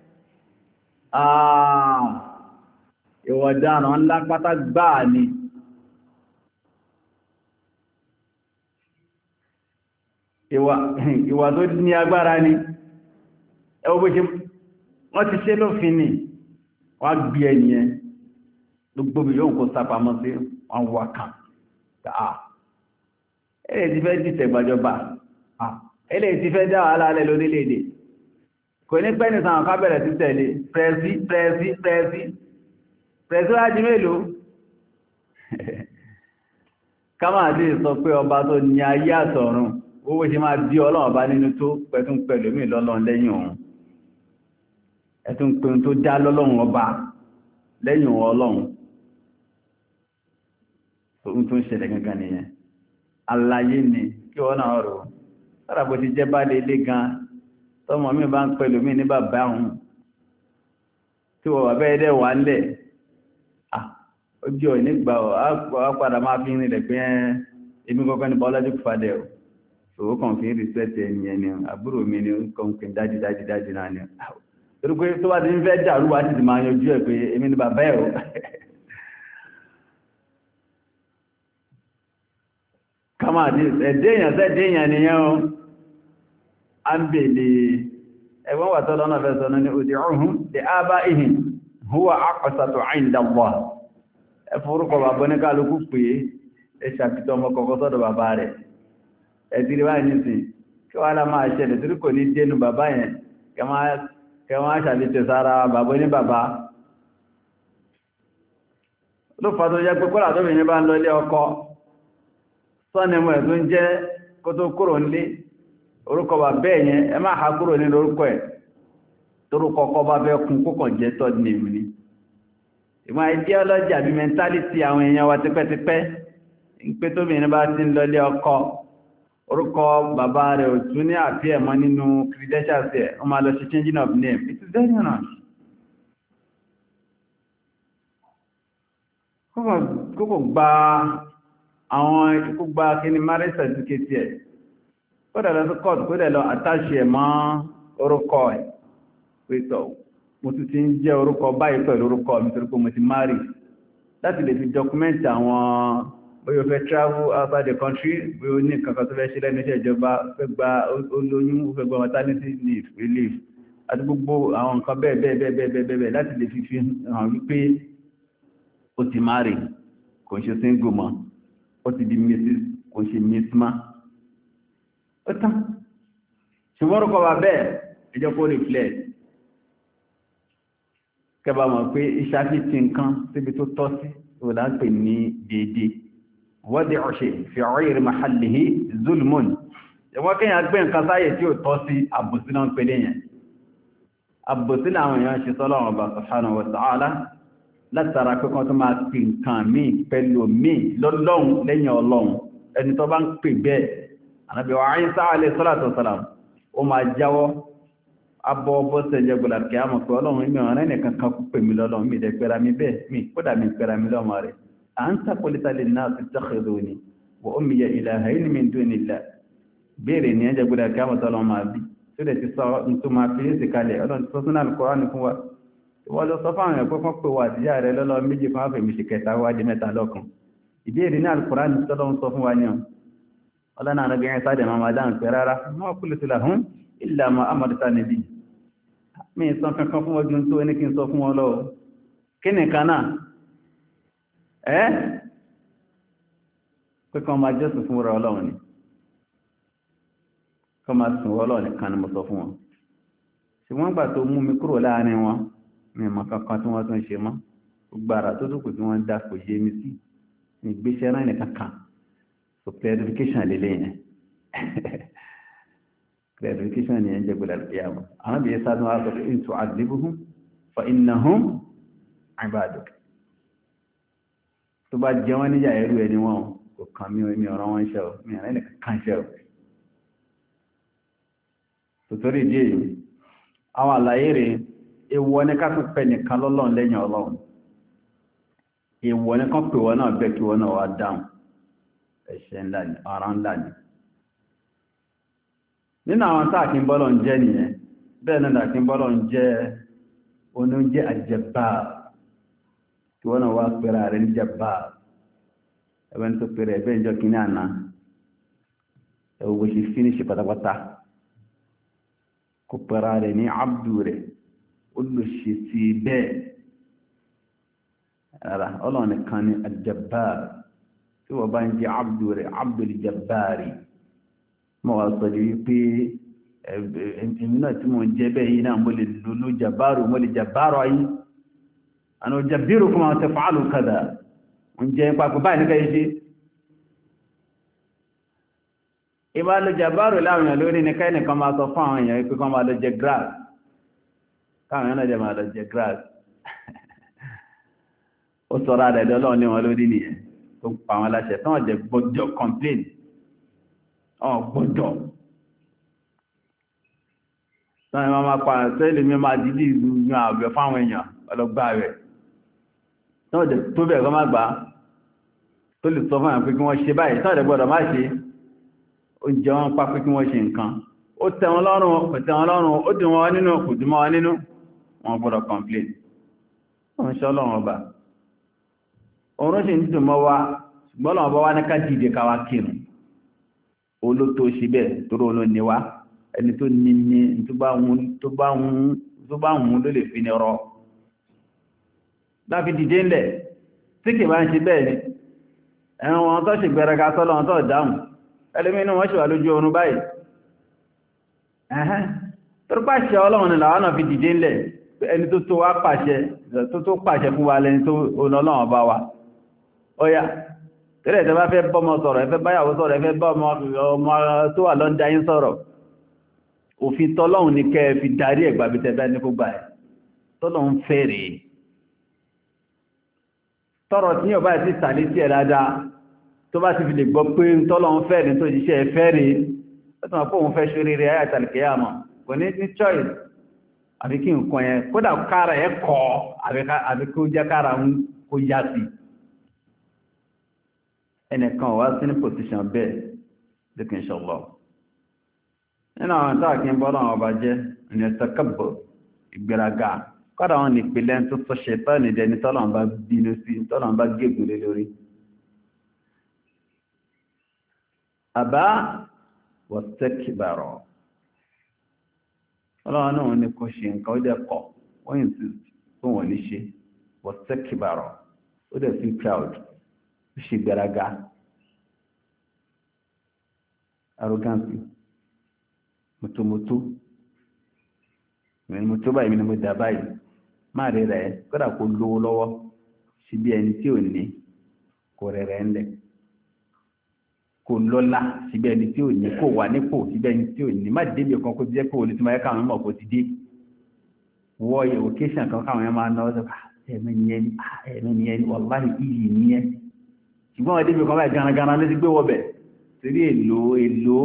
ìwọ̀dánà ńlá pátá gbáà ni ìwà tó ní agbára ni ẹwọ́ bó ṣe wọ́n ti ṣe lófin ní wọ́n gbí ẹniyẹn gbogbo yóò kó sápamọ́ sí wọn wà kàn àà ẹlẹ́ ti fẹ́ dìtẹ̀ gbàjọba ẹlẹ́ ti fẹ́ dá alálẹ́ lórílẹ̀-èdè kò ní pẹ́ nìsan àwọn kábẹ̀rẹ̀ sí tẹ̀lé pẹ́ẹ̀sí pẹ́ẹ̀sí pẹ́ẹ̀sí pẹ́ẹ̀sí wájú mélòó ká máa dì sọ pé ọba tó ní ayé àtọ̀run owó ṣe máa bí ọlọ́run bá nínú tó pẹ̀tún pẹ̀lú mí lọ́lọ́run lẹ́yìn òun ẹ̀tún pẹ̀lú tó dá lọ́lọ́run ọba lẹ́yìn òun ọlọ́run tó ń tún ṣẹlẹ̀ gangan nìyẹn aláyé ni kí wọ́n náà rò sára bó ti jẹ́ bá lè lé gan tọ́mọ mi bá ń pẹ̀lú mí ní bàbá òun tí wọ́n wà bẹ́ẹ̀ dẹ̀ wà ńlẹ̀ ojú ọ̀ nígbà ọ̀ padà máa fi rìn lẹ̀ pé èmi kọ́kọ́ ní biological father o ṣòwò kan fi ń respect ẹniyẹn ni àbúrò mi ni kan pè dájí dájí dájí náà ni torí pé tó bá ti ń fẹ́ dàrú wá sì ti máa yanjú ẹ̀ pé èmi ni bàbá ẹ̀ o kama àti ẹ̀dẹ́yàn sẹ́dẹ́yàn nìyẹn o a ń bèèrè ẹgbọ́n wà tọ́lọ́ náà fẹ́ sọ ní ud'uhum li aba'ihim huwa aqsatu 'inda Allah ẹ forúkọ bàbá ní kálukú pé ẹ ṣàpìtọ́ ọmọ kọ̀kọ́ sọ́dọ̀ bàbá rẹ̀ ẹ̀tìrí báyìí nìsìn kí wá lá máa ṣẹlẹ̀ torí kò ní dénú bàbá yẹn kẹwàá ṣàlítẹ̀ sára bàbá ní bàbá ló fà tó jẹ́ pé kọ́lá tó bìnrin bá ń lọ ilé ọkọ sọ́nìmọ̀ ẹ̀ tó ń jẹ́ kó tó kúrò nílé orúkọ bá bẹ́ẹ̀ yẹn ẹ má ha kúrò nínú orúkọ ẹ̀ torúkọ kọ́ bá fẹ́ kún kókàn jẹ́ third name ni ìmọ̀ ideology àbí mentality àwọn èèyàn wa tipẹ́tipẹ́ ń pé tóbìnrin bá ti ń lọlé ọkọ orúkọ bàbá rẹ̀ ò tún ní àbí ẹ̀mọ́ nínú credentials ẹ̀ wọ́n máa lọ ṣe changing of name it is very wrong. kókò gba àwọn ikú gba kí ni marriage certificate ẹ̀ kó dẹ̀ lọ sí court kó dẹ̀ lọ attach ẹ̀ mọ́ orúkọ ẹ̀ pé tọ̀ mo tún ti ń jẹ́ orúkọ báyìí pẹ̀lú orúkọ mi torí pé mo ti marry láti lè fi document àwọn bóyá o fẹ́ travel outside the country bóyá o ní kankan tó fẹ́ ṣe lẹ́nu iṣẹ́ ìjọba fẹ́ gba olóyún fẹ́ gba maternity leave relief àti gbogbo àwọn nǹkan bẹ́ẹ̀ bẹ́ẹ̀ bẹ́ẹ̀ bẹ́ẹ̀ bẹ́ẹ̀ bẹ́ẹ̀ láti lè fi fi hàn wípé ó ti marry kò ń ṣe single mọ́ ó ti di missus kò ń ṣe miss ma ó tán ṣùgbọ́n orúkọ wa bẹ́ẹ̀ ẹjọ́ kó reflect kẹba mọ̀ pé ìṣàfihàn nǹkan síbi tó tọ́ sí ìwòdá ń pè ní déédéé wọ́dí ọ̀ṣẹ́ fi ọ̀rẹ́ mahallihi zulmun ẹwọ́n kíyàn gbé nǹkan sáyé tí ó tọ́ sí àbòsí náà ń pè léyìn àbòsí láwọn èèyàn ṣe sọ́lọ́run ọba subhanahu wa ta'ala látara pé kan tó máa pè nǹkan míì pẹ̀lú míì lọ́lọ́run lẹ́yìn ọlọ́run ẹni tó bá ń pè bẹ́ẹ̀ Ànábì wa Ìsá alayhi salatu wassalam ó máa jáwọ́ abọ́ bọ́sẹ̀ jẹ́ gbọ́dà kí á mọ̀ pé ọlọ́run mi ọ̀rẹ́ nìkan kan kú pè mí lọ́lọ́run mi dẹ̀ pẹ́ra mi bẹ́ẹ̀ mi kódà mi pẹ́ra mi lọ́mọ rẹ̀ à ń tàkólítà lè náà ti takhiduni wa ummiya ilahayni min dunillah béèrè ní ẹjẹ́ gbọ́dà kí á mọ̀ tọ́lọ́ máa bí tó dẹ̀ ti sọ tó máa fi ń sìkalẹ̀ ọlọ́run tó sún Al-Qur'an fún wa ìwọ́n lọ sọ fáwọn ẹ̀kọ́ kan pé wà àdíyà rẹ̀ lọ́lọ́ méjì fún àfẹ̀mí ṣe kẹta wá di mẹ́ta lọ́kan ìbéèrè ní Al-Qur'an tọ́lọ́run sọ fún wa ní ọ ọlọ́run àrẹ́bìnrin sáàdẹ̀ máa dáhùn pé rárá ma qultu lahum illa ma amartani bihi mi sọ kankan fún ọdún tó ní kí n sọ fún wọn lọ́wọ́ kí ni kan náà ẹ́ pé kan máa jẹ́sù fún ọ̀rọ̀ ọlọ́run ni kan máa sùn ọlọ́run nìkan ni mo sọ fún wọn ṣùgbọ́n gbà tó mú mi kúrò láàrin wọn mi mọ̀ kankan tí wọ́n tún ṣe mọ́ gbogbo ara tó dúkù tí wọ́n dá kò yé mi sí ìgbésẹ̀ náà nìkan kan so clarification lélẹ́yìn clarification ni ẹjẹ́ gbọ́dọ̀ alƙiyama àwọn bí i sáàdùn wá sọ́kọ̀ in tu'adhibuhum fa innahum ibaduk tó bá jẹ wọ́n níyà ẹrú ẹni wọn kò kàn mí omi ọ̀rọ̀ wọn ṣẹ́ ọ̀ mi àrẹ́ nìkan kan ṣẹ́ ọ̀ tòtórí ìdí èyí àwọn àlàyé rẹ̀ èèwọ̀ ní ká tún pẹ́ nìkan lọ́lọ́run lẹ́yìn ọlọ́run èèwọ̀ ní kan pè wọ́n náà bẹ́ kí wọ́n náà wá dáhùn ẹ̀ṣẹ̀ ńlá ni ọ̀ràn ńlá ni nínú àwọn táà kí ń bọ́lọ̀ ń jẹ́ nìyẹn bẹ́ẹ̀ náà kí ń bọ́lọ̀ ń jẹ́ oníjẹ́ àjẹbà tí wọ́n náà wá pẹ̀rẹ̀ rẹ̀ ní jẹbà ẹgbẹ́ tó pẹ̀rẹ̀ ẹgbẹ́ ìjọ kìíní àná ẹwọ́ bó ṣe fínísì pátápátá kò pẹ̀rẹ̀ rẹ̀ ní abdu rẹ̀ ó lò ṣe sí bẹ́ẹ̀ rárá ọlọ́run nìkan ní àjẹbà tí wọ́n bá ń jẹ́ abdu rẹ̀ abdul jabbari mọ́ wá sọ wípé èmi náà tí mo ń jẹ́ bẹ́ẹ̀ yìí náà mo lè lulú jàbárù mo lè jàbárù ayé àna jàbírù kọ́ máa tẹ́fà álù kàdà ń jẹ́ papọ̀ báyìí ní káyé ṣe ìbá lọ jàbárù láwọn èèyàn lórí ní káyé nìkan máa sọ fún àwọn èèyàn pé kọ́ máa lọ jẹ grass káwọn èèyàn náà jẹ máa lọ jẹ grass ó sọ̀rọ̀ àdẹ̀ dọ́lọ́ ní wọn lórí nìyẹn tó pa àwọn aláṣẹ tó wọ́n jẹ gbọ́dọ̀ complain ọgbọ́dọ̀ sáyẹn máa máa pa sẹ́lẹ̀ mi máa dìdí ìlú ní ààbẹ̀ fáwọn èèyàn ọlọ́gbà rẹ̀ tọ́ọ̀dẹ̀ tó bẹ̀rẹ̀ máa gbà tó lè sọ fún àwọn pé kí wọ́n ṣe báyìí tọ́ọ̀dẹ̀ gbọ́dọ̀ má ṣe oúnjẹ wọn pa pé kí wọ́n ṣe nǹkan ó tẹ́ wọn lọ́rùn kò tẹ́ wọn lọ́rùn ó dùn wọn nínú kò dùn wọn nínú wọn gbọ́dọ̀ complain wọ́n ṣe ọlọ́run ọba òun sì ń dùn mọ́ wa ṣùgbọ́n ọlọ́run ọba wá ní ká dìde ká wá kírun olótó ṣe bẹ́ẹ̀ tóró ló ní wá ẹni tó ní ní tó bá wùn ló lè fi ní ọrọ̀ láfi dìde ńlẹ̀ tí kì bá ń ṣe bẹ́ẹ̀ ni ẹ̀rùn wọn tó ṣe gbẹ̀rẹ̀gá sọ́lọ́ wọn tó dáhùn ẹlẹ́mìnú wọ́n ṣe wà lójú oorun báyìí ẹ̀hẹ́n tó pàṣẹ ọlọ́run ni làwọn náà fi dìde ńlẹ̀ ẹni tó tó wá pàṣẹ tó tó pàṣẹ fún wa lẹni tó ọlọ́run bá wa ó yá tẹ́lẹ̀ tẹ́ bá fẹ́ bọ́mọ sọ̀rọ̀ ẹfẹ́ báyàwó sọ̀rọ̀ ẹfẹ́ bá ọmọ tó wà lọ́ndà yín sọ̀rọ̀ òfin tọ́lọ́run ní kẹ́ fi darí ẹ̀gbà bí tẹ́bẹ́ ní kó gbà ẹ̀ tọ́lọ́run fẹ́rẹ̀ tọ́rọ tí yóò bá ti sàlé sí ẹ̀ dáadáa tó bá ti fi lè gbọ́ pé tọ́lọ́run fẹ́rẹ̀ tó jíṣẹ́ fẹ́rẹ̀ ó tún wọ́n pé òun fẹ́ ṣorí rẹ̀ ayà tàlùkẹ́ àmọ́ kò ní ní choice àbí kí nǹkan yẹn kódà kára ẹ̀ kọ́ àbí kó jẹ́ kára ń kó yá sí ẹnìkan wá sí ní position bẹ́ẹ̀ lókè inshallah nínú àwọn táà kí ń bọ́ láwọn ọba jẹ́ ní ẹ̀sẹ̀kẹ́bọ̀ ìgbéraga kọ́dà wọn nìpìlẹ̀ tó sọ ṣẹ̀tọ́ nìdẹ ní tọ́lọ̀ bá bínú sí tọ́lọ̀ bá gégùn lé lórí àbá wọ́sẹ̀kìbàrọ̀ ọlọ́run náà ní kò ṣe nǹkan ó dẹ̀ kọ̀ wọ́n yìí sí tó wọ́n ní ṣe wọ́sẹ̀kìbàrọ̀ ó dẹ̀ sí proud ó ṣe ìgbéraga arrogance mọ̀tòmọ̀tò ìmìnì mọ̀tò báyìí ìmìnì mọ̀dà báyìí máa rí rẹ̀ kọ́dà kó lówó lọ́wọ́ sí bí ẹni tí ò ní kò rẹ̀ rẹ̀ ńlẹ̀ kò lọ́lá sí bí ẹni tí ò ní kò wà nípò sí bí ẹni tí ò ní má débi kan kó ti jẹ́ pé olè tí máa yẹ káwọn mọ̀ kó ti dé wọ́ occasion kan káwọn yẹn máa ná ọ́sọ́ ẹ̀mí ni ẹni ẹ̀mí ni ẹni wàláhì iyì ni ẹ ṣùgbọ́n wọn débi kan báyìí garagara ló ti gbé wọ́bẹ̀ torí èlò èlò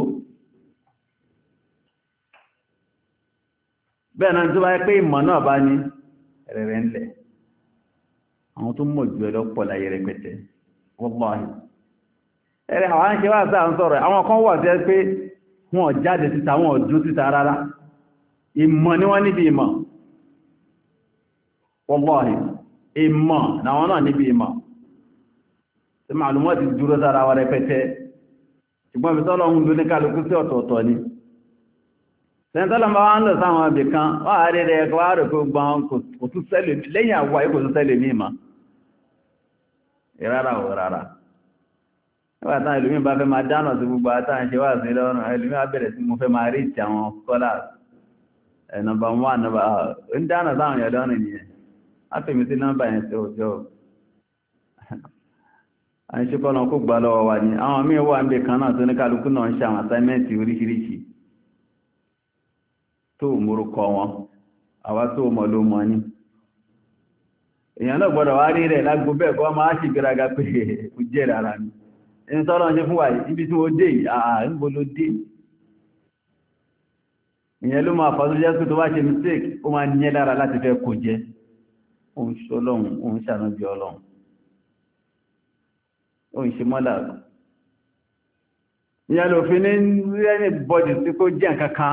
bẹ́ẹ̀ náà tó bá yẹ pé ìmọ̀ náà bá ní rẹ̀rẹ̀ ńlẹ̀ àwọn tó mọ̀ jù ẹ̀lọ́ pọ̀ láyé rẹpẹtẹ wallahi ẹ̀rẹ̀ àwọn ṣe wá sáà ń sọ̀rọ̀ àwọn kan wà tẹ́ pé wọ́n jáde síta wọ́n ọdún síta rárá ìmọ̀ ni wọ́n níbi ìmọ̀ wallahi ìmọ̀ náwọn náà níbi ìmọ̀ tí màlúmọ́ ti dúró sára wa rẹpẹtẹ ṣùgbọ́n bí tọ́lọ́ ń lóní kálukú sí ọ̀tọ̀ọ̀tọ̀ ni sẹ́ntọ́lọ́ bá wá ń lọ sáwọn ibì kan wà á rí rẹ̀ wá rẹ̀ kó gbọ́n kò tún sẹ́lẹ̀ lẹ́yìn àwọ̀ ayé kò tún sẹ́lẹ̀ ní ìmọ̀ ìrárá ò rárá nígbà táwọn ìlúmí bá fẹ́ máa dáná sí gbogbo àtàwọn ṣe wà sí lọ́rùn ìlúmí á bẹ̀rẹ̀ sí mo fẹ́ máa rí ìtì àwọn scholars nọ́mbà one nọ́mbà ń dáná sáwọn èèyàn lọ́rùn nìyẹn á fèmí sí nọ́mbà yẹn sí òjò à ń ṣe kọ́lọ̀ kó gbà lọ́wọ́ wa ní àwọn míì wà ń bè kan náà tó ní kálukú náà ń ṣe àwọn assignment oríṣiríṣi tó múrúkọ wọn àwa tó mọ̀ ló mọ̀ ní èèyàn náà gbọ́dọ̀ wá rí rẹ̀ lágbó bẹ́ẹ̀ kọ́ máa ṣì gbéraga pé ó jẹ́ rárá ní ẹni tọ́lọ́ ṣe fún wa ibi tí ó dé àà ń bo ló dé ìyẹn ló máa fàájú jẹ́ pé tó bá ṣe mistake ó máa níyẹ́ lára láti fẹ́ kò jẹ́ òun ṣọlọ́run òun ṣànábí ọlọ́run òun ṣe mọ́lá ìyẹn ló fi ní rẹ́ni bọ́dì tí kó jẹ́ nǹkan kan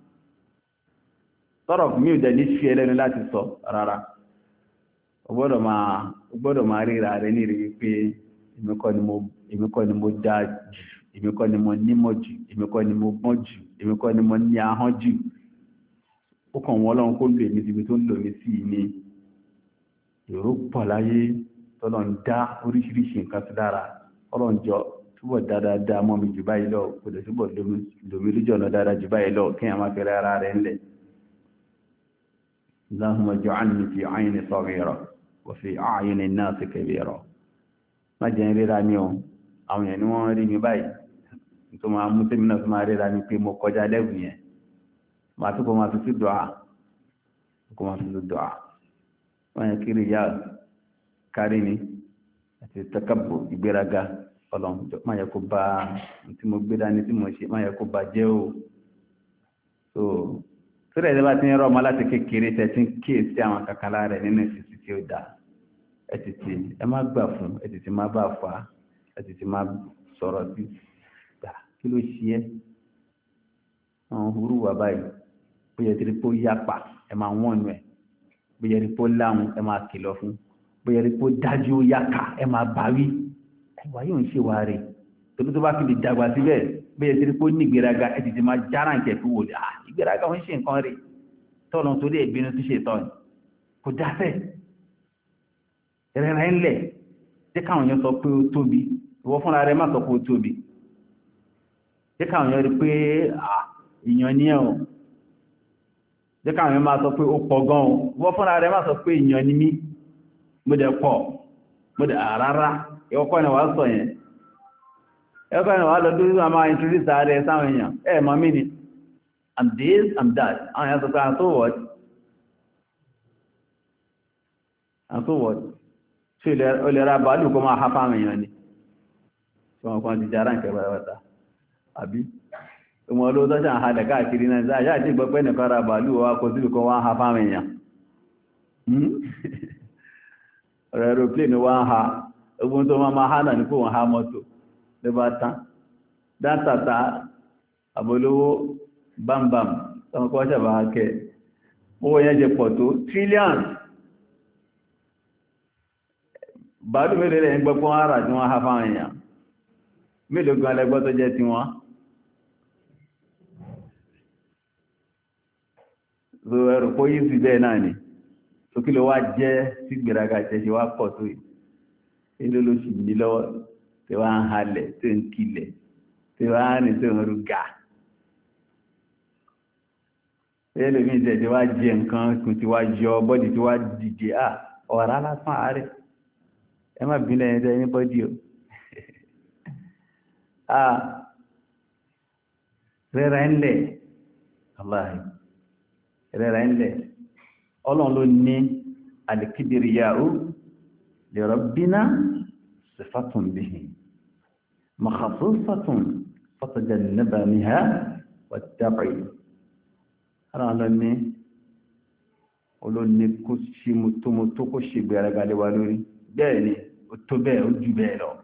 sọ́rọ̀ mí ò dẹ̀ ní ṣe ẹlẹ́nu láti sọ rárá o gbọ́dọ̀ máa ríra rẹ̀ ní rí pé èmi kọ́ ni mo dá jù èmi kọ́ ni mo nímọ̀ jù èmi kọ́ ni mo gbọ́n jù èmi kọ́ ni mo ní ahọ́n jù ó kàn wọ́n lọ́run kó lò èmi síbi tó ń lò mí sí ní èrò pọ̀ láyé tọ́lọ̀ ń dá oríṣiríṣi nǹkan sí dára ọlọ́run jọ túbọ̀ dáadáa mọ́ mi jù báyìí lọ kò dẹ̀ túbọ̀ lómi lójú ọ̀nà dáadáa jù báyìí lọ kí a máa fẹ́rẹ́ ara rẹ̀ ńlẹ̀ اللهم اجعلني في عين صغيرة وفي أعين الناس كبيرة má jẹ́ ríra ní ohun àwọn èèyàn ni wọ́n rí mi báyìí tó máa mú tèmi náà tó máa ríra ní pé mo kọjá lẹ́gùn yẹn máa tó kọ́ máa fi sí dùá kọ́ máa fi sí dùá wọ́n yẹn kiri yá kárí ni àti takabbu ìgbéraga ọlọ́run má yẹ kó bá tí mo gbé dání tí mo ṣe má yẹ kó bá jẹ́ o so sórí ẹ̀dẹ́ bá ti ń rọ́ ọmọ láti kékeré tẹ́ tí ń kíyèsí àwọn kàkàlá rẹ̀ nínú ìfìsí tí ó dáa ẹ̀tìtì ẹ má gbà fún ẹ̀tìtì má bá fà á ẹ̀tìtì má sọ̀rọ̀ sí gbà kí ló ṣe ẹ́ àwọn burú wà báyìí bóyá tí kò yapa ẹ máa wọ́n nù ẹ̀ bóyá tí kò láhùn ẹ máa kìlọ̀ fún bóyá tí kò dájú ó yàkà ẹ máa bá wí ẹwà yóò ń ṣe wà rè tóbi tó bá fi lè dàgbà síbẹ̀ bóyá tí kò ní ìgbéraga ẹ̀tìtì má jára ń kẹ̀kú wò ah ìgbéraga wọn ṣe nǹkan rè tọ́lọ́ torí ẹ̀bínú tó ṣe tọ́ kò dáfẹ́ rẹ̀rẹ̀ ńlẹ̀ jẹ́ káwọn yẹn sọ pé ó tóbi ìwọ fúnra rẹ̀ má sọ pé ó tóbi jẹ́ káwọn yẹn rí pé èèyàn ní ẹ̀ o jẹ́ káwọn yẹn máa sọ pé ó pọ̀ gan o ìwọ fúnra rẹ̀ má sọ pé èèyàn ní mí mo dẹ̀ pọ̀ mo dẹ̀ àrárá ìwọ́kọ́ ni wàá sọ yẹn ẹ̀kọ́ ni wàá lọ dúró máa introduce ààrẹ sáwọn èèyàn ẹ̀ mọ̀ mí ni I'm this, I'm that. Àwọn èèyàn sọ pé and so what? And so what? Ṣé o lè ra bàálù kó máa ha fáwọn èèyàn ni? Ṣé wọn kan ti jára ń kẹwàá wata? Àbí? Ọmọ olóòtú ṣe ń halẹ̀ káàkiri náà, ṣáà ṣáà tí gbọ́pẹ́ nìkan ra bàálù wa kò sílù kan wá ń ha fáwọn èèyàn. Ọ̀rọ̀ aeroplane wá ń ha, ogun tó máa máa ha náà ní kó wọ́n ha mọ́tò ló bá tán. Dáńtàtà àbólówó bámbàm tọmọkọ́ ṣàbà kẹ́. Owó yẹn jẹ pọ̀ tó trillions. Bàálù mélòó rẹ̀ ń gbọ́pọ́ ara tí wọ́n ha fáwọn èèyàn. Mélòó gan lẹ́gbọ́ tó jẹ́ ti wọ́n. So ẹrù kó yí sí bẹ́ẹ̀ náà ni. So kí ló wá jẹ́ sí gbèrágà jẹ́ wá pọ̀ tó yìí. Ilé ló sì ní lọ́wọ́ tí wá ń halẹ̀ tó ń kilẹ̀ tí wá ń rìn tó ń rúgà. Ilé mi jẹ́ tí wá jẹ nǹkan kùn tí wá yọ bọ́dì tí wá dìde à ọ̀rá lásán ààrẹ. Ẹ má bí lẹ́yìn tẹ́ ní bọ́dì o. Ah, rẹ́ra ń lẹ̀. Aláì. Rẹ́ra ń lẹ̀. Ọlọ́run ló ní al-kibriya'u li rabbina sifatun bihi makhsusatun fatajannaba minha wattabi. Ọlọ́run ló ní olóní kó ṣe mọ́tòmọ́tò kó ṣe gbẹ̀rẹ̀gà lé wa lórí. Bẹ́ẹ̀ ni, ó tó bẹ́ẹ̀, ó jù bẹ́ẹ̀ lọ.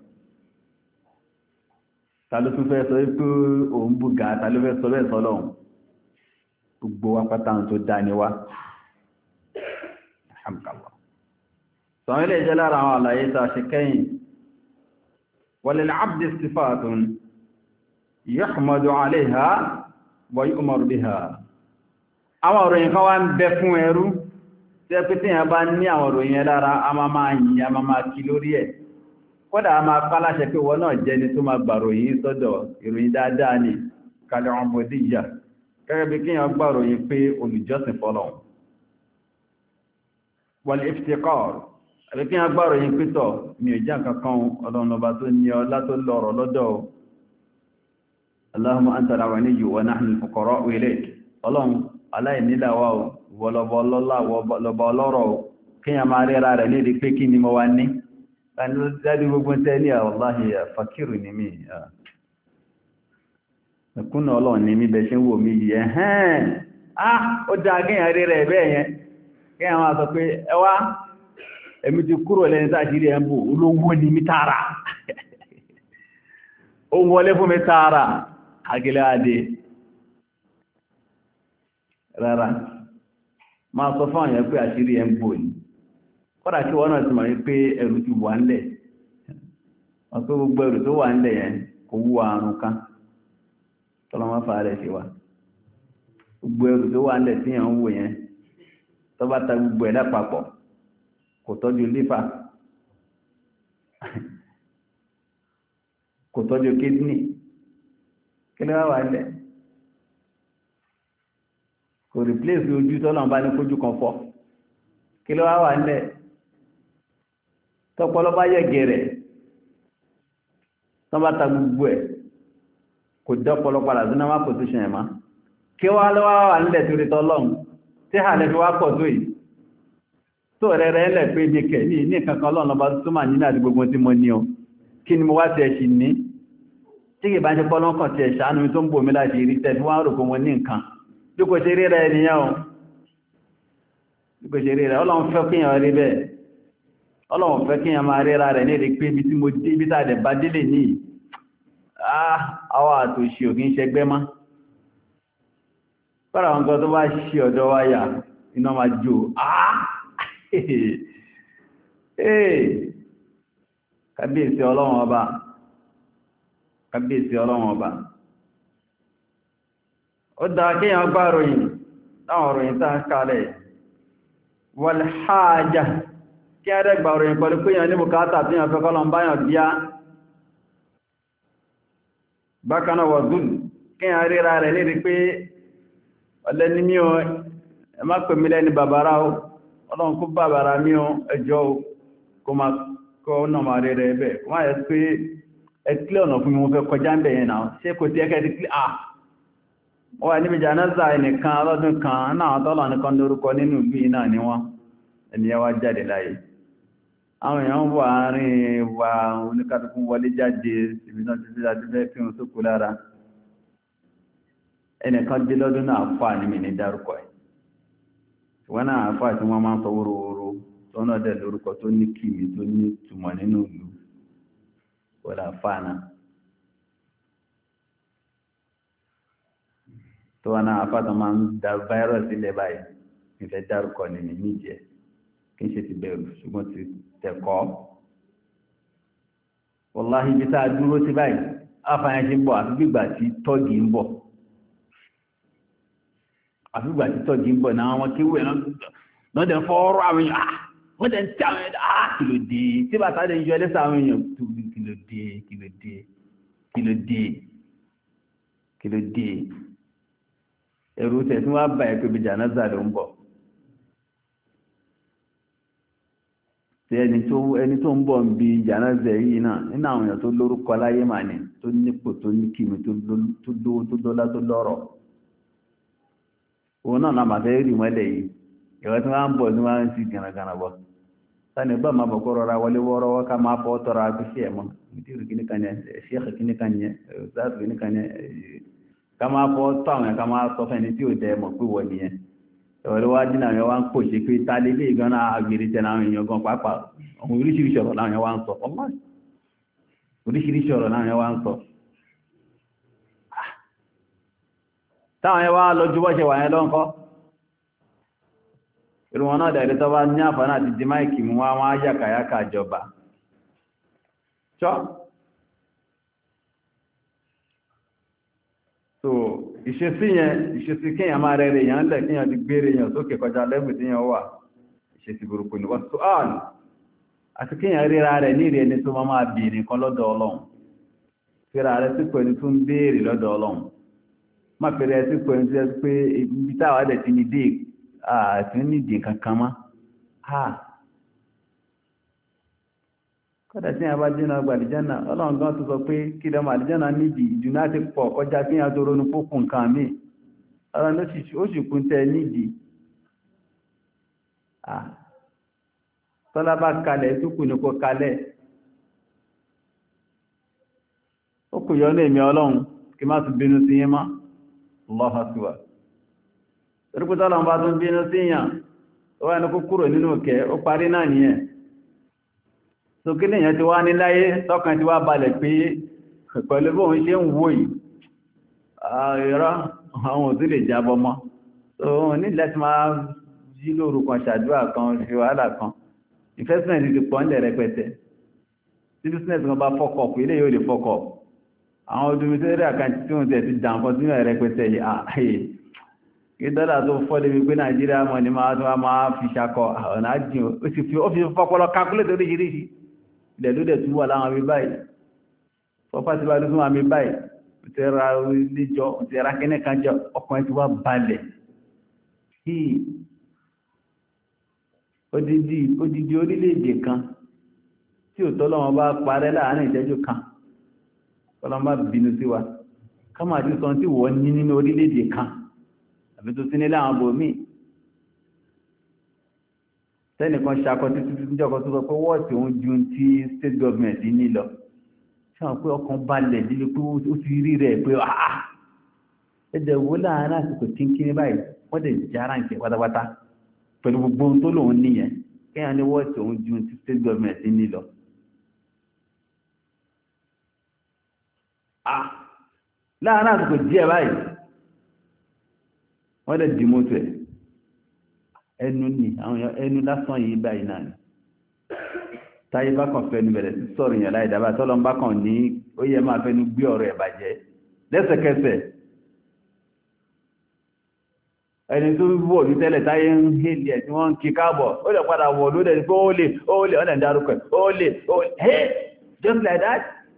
Ta ló tún fẹ́ sọ pé òun bùgà, ta ló fẹ́ sọ bẹ́ẹ̀ sọ́lọ́run? Gbogbo wa pátá tó dá ní wá. Alhamdulillah. Sọ̀rọ̀ ilé ìjẹ́ lára àwọn àlàyé ta ṣe kẹ́yìn. Walil abdi sifatun yuhmadu alayha wa yu'maru biha. Àwọn òròyìn kan wá ń bẹ fún ẹrú, tí ẹ pé tí yẹn bá ní àwọn òròyìn lára, a máa máa yìn, a máa máa kí lórí ẹ̀. Kódà a máa pa láṣẹ pé wọ́n náà jẹ́ ni tó máa gbà ròyìn sọ́dọ̀ ìròyìn dáadáa ni kalẹ̀ ọmọdéyà. Gẹ́gẹ́ bí kíyàn gbà ròyìn pé olùjọ́sìn fọ́lọ́run. Wal iftiqar, àbí kíyàn gbà ròyìn pítọ̀ mi ò jẹ́ kankan ọlọ́run ọba tó ní ọlá tó lọ́rọ̀ lọ́dọ̀. Allahumma anta al-ghaniyyu wa nahnu al-fuqara'u ilayk. Ọlọ́run aláìníláwà wọlọ́bọ ọlọ́rọ̀ kíyàn máa rẹ́ra rẹ̀ ní ìdí pé kí ni mo wá ní. Dájú gbogbo tẹ́ ní àwọ̀láhì fàkírù ní mi. Ẹkúnnà ọlọ́run ní mi bẹ̀ ṣe ń wò mí yìí ẹ̀hẹ́n. Ah, ó dá kíyàn rí rẹ̀ bẹ́ẹ̀ yẹn. Kíyàn máa sọ pé ẹwà, èmi ti kúrò lẹ́ni tàṣírí ẹ̀ ń bò, olówó ní mi tààrà. Ó wọlé fún mi tààrà, àgẹ́lẹ́ adé. Rárá, máa sọ fún àyẹ̀ pé àṣírí ẹ̀ ń bò ní. Kọ́dà kí wọ́n náà ti mọ̀ wípé ẹrù ti wà ńlẹ̀. Wọ́n pé gbogbo ẹrù tó wà ńlẹ̀ yẹn kò wú àrùn kan. Tọ́lọ́mọ́ fà rẹ̀ ṣe wà. Gbogbo ẹrù tó wà ńlẹ̀ tí yẹn ń wò yẹn, tó bá ta gbogbo ẹ̀ lápapọ̀, kò tọ́jú lífà, kò tọ́jú kídínì. Kí ló wá wà ńlẹ̀? Kò replace ojú tọ́lọ́mọ́ bá ní kójú kan fọ́. Kí ló wá wà ńlẹ̀? Tọ́pọ̀lọ bá yẹ gẹ̀rẹ̀ tán bá ta gbogbo ẹ̀ kò dọ́pọ̀lọ padà sí náà position ẹ̀má kí wá lọ́wọ́ wà nílẹ̀ torí tọ́lọ́run tí hà lẹ́fi wá pọ̀ tó yìí tó rẹ̀ rẹ̀ lẹ̀ pé ní kẹ̀ ní ní kankan lọ́nà bá tó mà nínú àti gbogbo tí mo ní o kí ni mo wá tẹ̀ sí ní tí kì bá ń ṣe pọ́lọ́kàn tẹ̀ ṣàánú tó ń bò mí láti rí tẹ̀ tí wọ́n rò pé mo ní nǹkan bí kò ṣe rí rẹ̀ nìyẹn o bí kò ṣe rí rẹ̀ ọlọ́run fẹ́ kíyàn rí bẹ́ẹ̀ Ọlọ́run fẹ́ kí a máa rẹ́ra rẹ̀ ní èdè pé ibi tí mo dé ibi tàdẹ̀ bá délé ní àwọn àtòṣì òkín ṣẹgbẹ́ má. Fọ́nà àwọn kan tó bá ṣe ọ̀dọ́ wáyà iná máa jò. Kábíyèsí Ọlọ́run ọba. Kábíyèsí Ọlọ́run ọba. Ó dáa kí a gbá ròyìn láwọn ròyìn tá ń kalẹ̀. Wal haja. Kí a rẹ̀ gbàrò yìí pẹ̀lú pínyàn ní bùkátà tí yàn fẹ́ kọ́lọ̀ ń báyàn bíá. Bákanáà wà zùn, kí a ríra rẹ̀ nídi pé ọlẹ́ ní mí o, ẹ má pè mí lẹ́ni bàbára o, ọlọ́run kó bàbára mí o, ẹjọ́ o, kó má kọ́ náà máa rí rẹ̀ bẹ̀. Wọ́n yẹ pé ẹ kílẹ̀ ọ̀nà fún mi mo fẹ́ kọjá ń bẹ̀ yẹn náà, ṣé kò tí ẹ kẹ́ ó wà níbi jánásà ẹnìkan ọlọ́dún kan náà tọ́lọ̀ nìkan lórúkọ nínú ìlú iná ni wọ́n ènìyàn wá jáde láyé àwọn èèyàn wà àárín wa oníkàtùkù wọlé jáde ìbìnà títí láti fẹ́ fi hàn sókú lára ẹnìkan dé lọ́dún náà fà ní mi ní dárúkọ ẹ̀ wọ́n náà fà tí wọ́n máa ń sọ wórówóró tó náà dẹ̀ lórúkọ tó ní kìmí tó ní túmọ̀ nínú ìlú wọ́lá fà náà tó wọ́n náà fà tó máa ń da fáírọ̀sì ilẹ̀ báyìí ìfẹ́ dárúkọ ní mi níjẹ́ kí n ṣe ti bẹ̀rù ṣùgbọ́n ti tẹ̀kọ́ wọ́láhí bí sáà dúró sí báyìí afáyán ṣe ń bọ̀ àfi gbígbà tí tọ́gì ń bọ̀ àfi gbígbà tí tọ́gì ń bọ̀ náà wọn kí wẹ̀ náà dẹ̀ fọ́ọ́rọ́ àwọn èèyàn ah wọ́n dẹ̀ ń tí àwọn èèyàn ah kí ló dé tí bàtà dẹ̀ ń yọ ẹlẹ́sẹ̀ àwọn èèyàn tó kí ló dé kí ló dé kí ló dé kí ló dé ẹ̀rù tẹ̀ tí wọ́n á bá ẹ̀ pé bí jánásà ló ń bọ̀ ẹni tó ẹni tó ń bọ̀ ń bi jánásà yìí náà nínú àwọn èèyàn tó lórúkọ láyé mà ní tó nípò tó ní kìmí tó lówó tó dọ́lá tó lọ́rọ̀ òun náà náà màfẹ́ rí mọ́lẹ̀ yìí ìwọ́n tí wọ́n ń bọ̀ ní wọ́n ń ti gànàgànà bọ̀ sani bá máa bọ̀ kó rọra wọlé wọ́ọ́rọ́wọ́ ká máa fọ́ tọrọ agbésí ẹ̀ mọ́ nítorí kíní kan yẹn ṣéèkì kíní kan yẹn ṣáàtù kíní kan yẹn ká máa fọ́ tọ́ àwọn yẹn ká máa sọ fẹ́ni tí ò dẹ́ mọ̀ pé wọ́n nìyẹn ẹ̀wọ̀n wá dínà yẹn wá ń pò ṣe pé ta lélé ìgànnà àgbèrè tẹ̀ láwọn èèyàn gan pàápàá àwọn oríṣiríṣi ọ̀rọ̀ láwọn yẹn wá ń sọ ọmọ oríṣiríṣi ọ̀rọ̀ láwọn yẹn wá ń sọ táwọn yẹn wá lọ ju bọ́ ṣe wà yẹn lọ́nkọ́ irun wọn náà dẹ̀rẹ́ tó bá ní àǹfààní àti di máìkì mú wá wọn á yàkàyàkà jọba ṣọ́ so ìṣesí yẹn ìṣesí kíyàn máa rẹ̀ rẹ̀ yàn lẹ̀ kíyàn ti gbére yàn sókè kọjá lẹ́bù tí yàn wà ìṣesí burúkú ni wọ́n tó ààlù àti kíyàn ríra rẹ̀ ní ìrẹ̀ ẹni tó máa máa bèèrè nǹkan lọ́dọ̀ ọlọ́run fíra rẹ̀ sípò ẹni tó ń béèrè lọ́dọ̀ ọlọ́run má pèrè sípò ẹni tó yẹ pé ibi táwa dẹ̀ ti ní dé àti nídìí kankan mọ́ ha kọ́dà tí a bá jẹ́nà ọgbà àdìjánà ọlọ́run gan tó sọ pé kí lọ́mọ àdìjánà nídìí ìdùnnà ti pọ̀ kọjá kí a tó ronú pókùn nǹkan mi ọlọ́run ó sì kún tẹ nídìí tọ́lá bá kalẹ̀ tó kù ní kó kalẹ̀ ó kù yọ ní èmi ọlọ́run kí má tún bínú sí yín mọ́ Allahu Akbar orúkútọ́ lọ́n bá tún bínú sí yàn ó wá ní kó kúrò nínú òkè ó parí náà nìyẹn so kí lèyàn ti wá ní láyé tọ́kàn ti wá balẹ̀ pé pẹ̀lú bóun ṣe ń wò yìí ààrẹ àwọn òtún lè jábọ́ mọ́ so ní láti máa jí lóru kan ṣàdúrà kan ṣe wàhálà kan investment ti pọ̀ ńlẹ̀ rẹpẹtẹ tí business kan bá fọ́kọ̀ pé ilé yóò lè fọ́kọ̀ àwọn odòmítẹ́rẹ́ àkáǹtì tí wọ́n tẹ̀ ti dà nǹkan sínú rẹpẹtẹ yìí kí dọ́là tó fọ́ débi pé nàìjíríà mọ̀ ní máa tó máa fi ṣakọ ọ̀nà àjìn ó sì fi ó fi fọ́pọ́lọ́ calculate oríṣiríṣi ilẹ̀ ló dẹ̀ tún wà láwọn àmì báyìí fọ́pá ti bá tún àmì báyìí ó ti ra níjọ ó ti ra kíní kan jẹ ọkùnrin ti wá balẹ̀ kí odidi odidi orílẹ̀-èdè kan tí ò tọ́lọ́wọ́n bá parẹ́ láàárín ìṣẹ́jú kan tọ́lọ́wọ́n bá bínú sí wa ká máa ti sọ tí wọ́n ní nínú orílẹ̀-èdè kan àbí tó sí nílé àwọn bòmí tẹ́nìkan ṣakọ títí títí jọ́kọ́ tó sọ pé wọ́ọ̀tí òun ju ti state government ní lọ ṣáwọn pé ọkàn balẹ̀ nílé pé ó ti rí rẹ̀ pé àá ẹ̀dẹ̀ wo láàárín àsìkò tí ń kí ní báyìí wọ́n dẹ̀ jára ń jẹ pátápátá pẹ̀lú gbogbo ohun tó lòun níyẹn kéèyàn ní wọ́ọ̀tí òun ju ti state government ní lọ. láàárín àsìkò díẹ̀ báyìí wọ́n lè dì mọ́tò ẹ̀ ẹnu ní àwọn ẹnu lásán yìí báyìí náà ni táyé bá kàn fẹ́nu bẹ̀rẹ̀ sí sọ̀rọ̀ yẹn láì dábàá tọ́lọ́ bá kàn ní ó yẹ máa fẹ́nu gbé ọ̀rọ̀ ẹ̀ bàjẹ́ lẹ́sẹ̀kẹsẹ̀ ẹni tó wọ̀ ní tẹ́lẹ̀ táyé ń hélì ẹ̀ tí wọ́n ń kí káàbọ̀ ó lè padà wọ̀ ló dẹ̀ pé ó lè ó lè ọ̀nà ìdárúkọ ẹ̀ ó lè ó lè hey just like that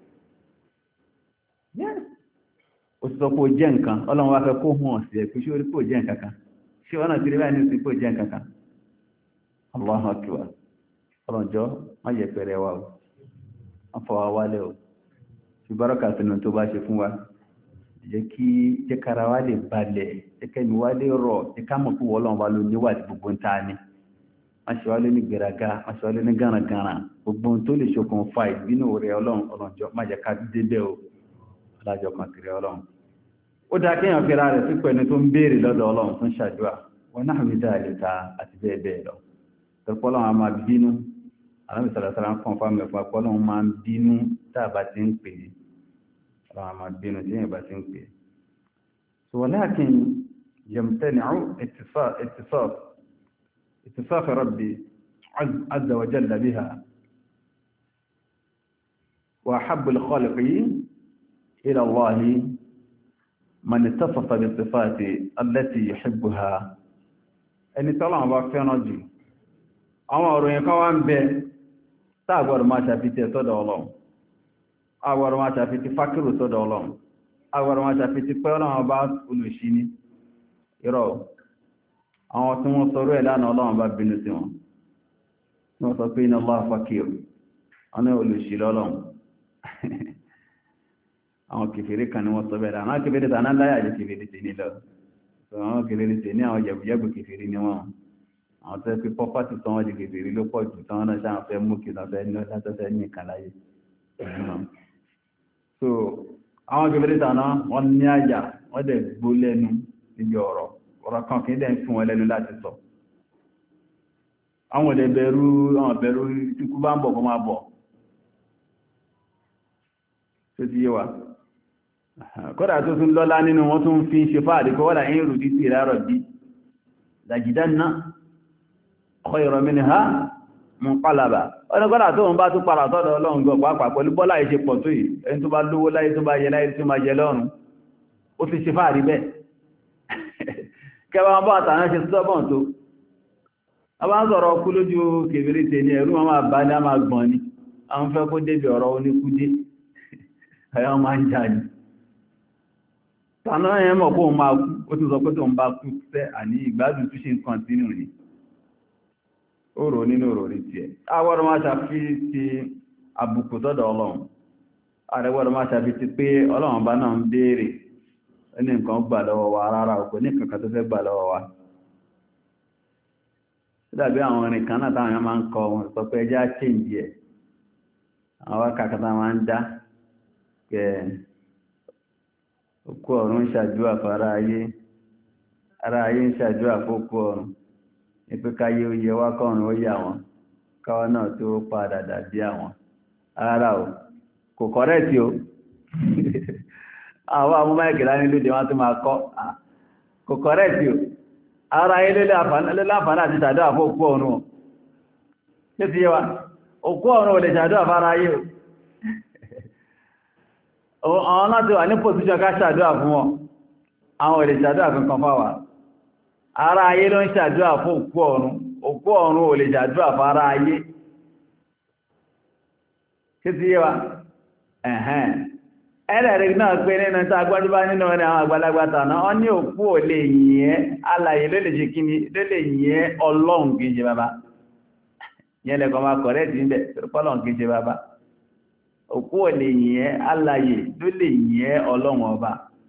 yes ó sọ pé ó jẹ́ nǹkan ọlọ́run wá fẹ́ kó hàn sí ẹ̀ pé ṣé orí pé ó jẹ́ nǹkan kan ṣé wọ́n náà ti rí báyìí ní sí pé ó jẹ́ nǹkan kan Allahu Akbar ọlọ́njọ́ má yẹ pẹ̀rẹ̀ wa o wọ́n fọwọ́ wálẹ̀ o ṣùgbọ́n kà sínú tó bá ṣe fún wa jẹ́ kí jẹ́ kára wa lè balẹ̀ jẹ́ kẹ́mi wa lè rọ̀ jẹ́ ká mọ̀ pé wọ́lọ́run wa ló níwà gbogbo ń ta ni má ṣe wá lé ní gbéraga má ṣe wá lé ní gánragánra gbogbo ohun tó lè ṣokùnfà ìbínú rẹ̀ ọlọ́run ọlọ́njọ́ má jẹ́ ká débẹ̀ o alájọ kan kiri ọlọ́run ó dáa kéèyàn fira rẹ̀ sípò ẹni tó ń béèrè lọ́dọ̀ ọlọ́run tó ń ṣàdúrà wọn náà mi dáa lè ta àti bẹ́ẹ̀ bẹ́ẹ̀ lọ tọ́pọ̀ ọlọ́run a máa bínú alámi sàlàsàlà ń kàn fáwọn ẹ̀fọn apọ̀ ọlọ́run máa ń bínú tá a bá ti ń pè é ọlọ́run a máa bínú tí èèyàn bá ti ń pè é. ولكن يمتنع اتصاف اتصاف اتصاف ربي عز وجل بها وأحب الخالق إلى الله من اتصف بالصفات التي يحبها ẹni tọ́lọ́wọ́n bá fẹ́ràn jù àwọn òròyìn kan wá ń bẹ táàgbọ́rọ̀ máa ṣàfitì sọ́dọ̀ ọlọ́run àgbọ́rọ̀ máa ṣàfitì fákìrù sọ́dọ̀ ọlọ́run àgbọ́rọ̀ máa ṣàfitì pé ọlọ́run bá olùṣí ní irọ́ àwọn tí wọ́n sọ̀rọ̀ ẹ̀ lánàá ọlọ́run bá bínú sí wọn wọ́n sọ pé iná lọ́wọ́ fákìrù ọ̀nà olùṣí lọ́lọ́run àwọn kèfèrè kan ni wọ́n sọ bẹ́ẹ̀ àwọn kèfèrè tàná láyà jẹ́ kèfèrè tè ní lọ àwọn kèfèrè tè ní àwọn jẹ̀bùjẹ̀bù kèfèrè ni wọ́n àwọn tó fi pọ́pátì tán wọ́n di kèfèrè ló pọ̀ jù tán náà sáà fẹ́ mú kí tán fẹ́ ní látọ́fẹ́ ní ìkàláyé so àwọn kèfèrè tàná wọ́n ní àjà wọ́n dẹ̀ gbó lẹ́nu níbi ọ̀rọ̀ ọ̀rọ̀ kan kì í dẹ̀ fún wọn lẹ́nu láti sọ àwọn ọ̀dẹ̀ bẹ̀rù àwọn bẹ̀rù ikú bá ń bọ̀ kó máa bọ̀ tó ti yé wa kọ́dà tó tún lọ́lá nínú wọn tún fi ń ṣe fáàdì kọ́ wọ́dà ń rùdí sí ìrárọ̀ bí lajidanna khayran minha munqalaba ọdún kọ́dà tó ń bá tún para sọ́dọ̀ ọlọ́run gbọ́ pàápàá pẹ̀lú bọ́lá ìṣe pọ̀ tó yìí ẹni tó bá lówó láyé tó bá yẹ láyé tó máa jẹ lọ́run ó fi ṣe fáàdì bẹ́ẹ̀ kẹwàá bá àtàrà ṣe sọ́bọ̀n tó a bá ń sọ̀rọ̀ ọkú lójú kèfèrè tè ní ẹ̀rú wọn máa bá ní a máa gbọ̀n ni àwọn fẹ́ kó débi ọ̀rọ̀ oníkúdé ẹ̀yọ́ máa ń jà ní tàná ẹ̀ mọ̀ kó máa kú ó tún sọ pé tó ń bá kú fẹ́ àní ìgbádùn tó ṣe ń kọ̀ntínú ní ó rò nínú rò rí tiẹ̀ àwọ̀rọ̀ máa ṣàfi ti àbùkù sọ́dọ̀ ọlọ́run àrẹwọ̀rọ̀ máa ṣàfi ti pé ọlọ́run bá náà ń béèrè ní nǹkan gbà lọ́wọ́ wa rárá òkú ní kankan tó fẹ́ gbà lọ́wọ́ wa dàbí àwọn orin kan náà táwọn máa ń kọ wọn sọ pé ẹjá change ẹ̀ àwọn kàkàtà máa ń dá kẹ òkú ọ̀run ń ṣàdúrà fún ara ayé ara ayé ń ṣàdúrà fún òkú ọ̀run ní pé káyé ó yẹ wá kọ́run ó yà wọn káwọn náà tó padà dàbí àwọn rárá o kò kọ́rẹ́tì o àwọn amúmáìkì láni lóde wọn tó máa kọ́ kò kọ́rẹ́tì o ara ayé lélẹ́ àti ṣàdúrà fún òkú ọ̀run o ṣé ti yé wa òkú ọ̀run ò lè ṣàdúrà fún ara ayé o àwọn láti wà ní pòsíṣọ́ ká ṣàdúrà fún wọn àwọn ò lè ṣàdúrà kankan fáwà ara ayé ló ń ṣàdúrà fún òkú ọ̀run òkú ọ̀run ò lè ṣàdúrà fún ara ayé ṣé ti yé wa ẹ̀hẹ́n ẹ̀rẹ̀rẹ̀ náà pé nínú tí agbájúbá nínú ẹni àwọn àgbàlagbà tàná wọ́n ní òkú ò lè yìn alàyè ló lè ṣe kí ni ló lè yìn ọlọ́run kìí ṣe bàbá yẹn lẹ́kọ̀ọ́ máa kọ̀rẹ́ tí ń bẹ̀ ọlọ́run kìí ṣe bàbá òkú ò lè yìn alàyè ló lè yìn ọlọ́run ọba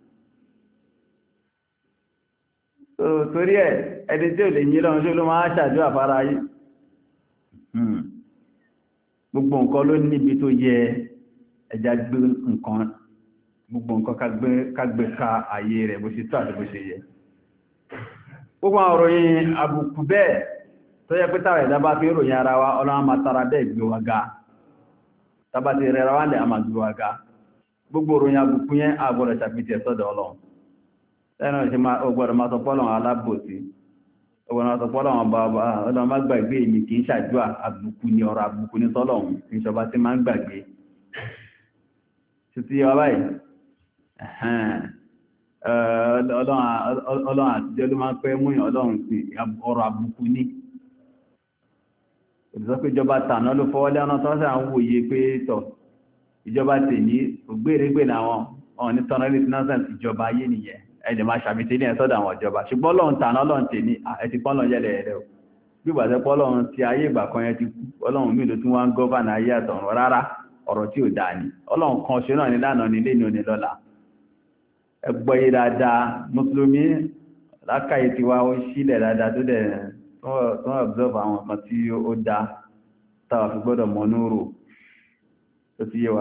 torí ẹ̀ ẹni tí ò lè yìn lọ́run ṣó ló máa ṣàdúrà fara yìí gbogbo nǹkan ló níbi tó yẹ ẹja gbé nǹkan gbogbo nǹkan kágbé ká ayé rẹ̀ bó ṣe tó àti bó ṣe yẹ gbogbo àwọn òròyìn àbùkù bẹ́ẹ̀ tó yẹ pé tààrà ẹ̀dá bá fi ròyìn ara wa ọlọ́run máa tara bẹ́ẹ̀ gbé wa ga tàbá ti rẹra wá lẹ̀ a máa gbé wa ga gbogbo òròyìn àbùkù yẹn àgbọ̀dọ̀ ṣàfihàn sọ́dọ̀ ọlọ́run lẹ́nu ìṣe ọgbọ̀dọ̀ máa sọ pọ́lọ̀ alábòsí ọgbọ̀dọ̀ máa sọ pọ́lọ̀ bàbá ọlọ́run má gbàgbé mi kì í ṣàdúà àbùkù ní ọ̀rọ̀ àbùkù ní sọ́lọ́run ìṣọba tí máa ń gbàgbé títí ọba yìí ọlọ́run àtijọ́ ló máa ń pẹ́ múyàn ọlọ́run sí ọ̀rọ̀ àbùkù ní òtítọ́ pé ìjọba tàná ló fọwọ́ lẹ́nà tó ń sàn wòye pé tọ̀ ìjọba tèní ògbérégbè làwọn ọ̀n ní tọ́nà ilé finance ìjọba ayé nìyẹn ẹ̀dẹ̀ máa ṣàmìtì ní ẹ̀sọ́dọ̀ àwọn ìjọba ṣùgbọ́n ọlọ́run tàná ọlọ́run tèní ẹ̀tì pọ́nlọ́n yẹlẹ̀ ẹ̀rẹ́ o bí ìgbà tẹ́ pọ́lọ́run ti ayé ìgbà kan yẹn ti kú ọlọ́run mi ló tún wá ń gọ́fànà ayé àtọ̀run rárá ọ̀rọ̀ tí ò dáa ni ọlọ́run kan ṣe náà ní lánàá ní ilé ní òní lọ́la ẹgbọ́yé dáadáa mùsùlùmí lákàyè tí wá ó sílẹ̀ dáadáa tó dẹ̀ tó observe àwọn kan tí ó dá tàwà fi gbọ́dọ̀ mọ́ núrò tó ti yé wa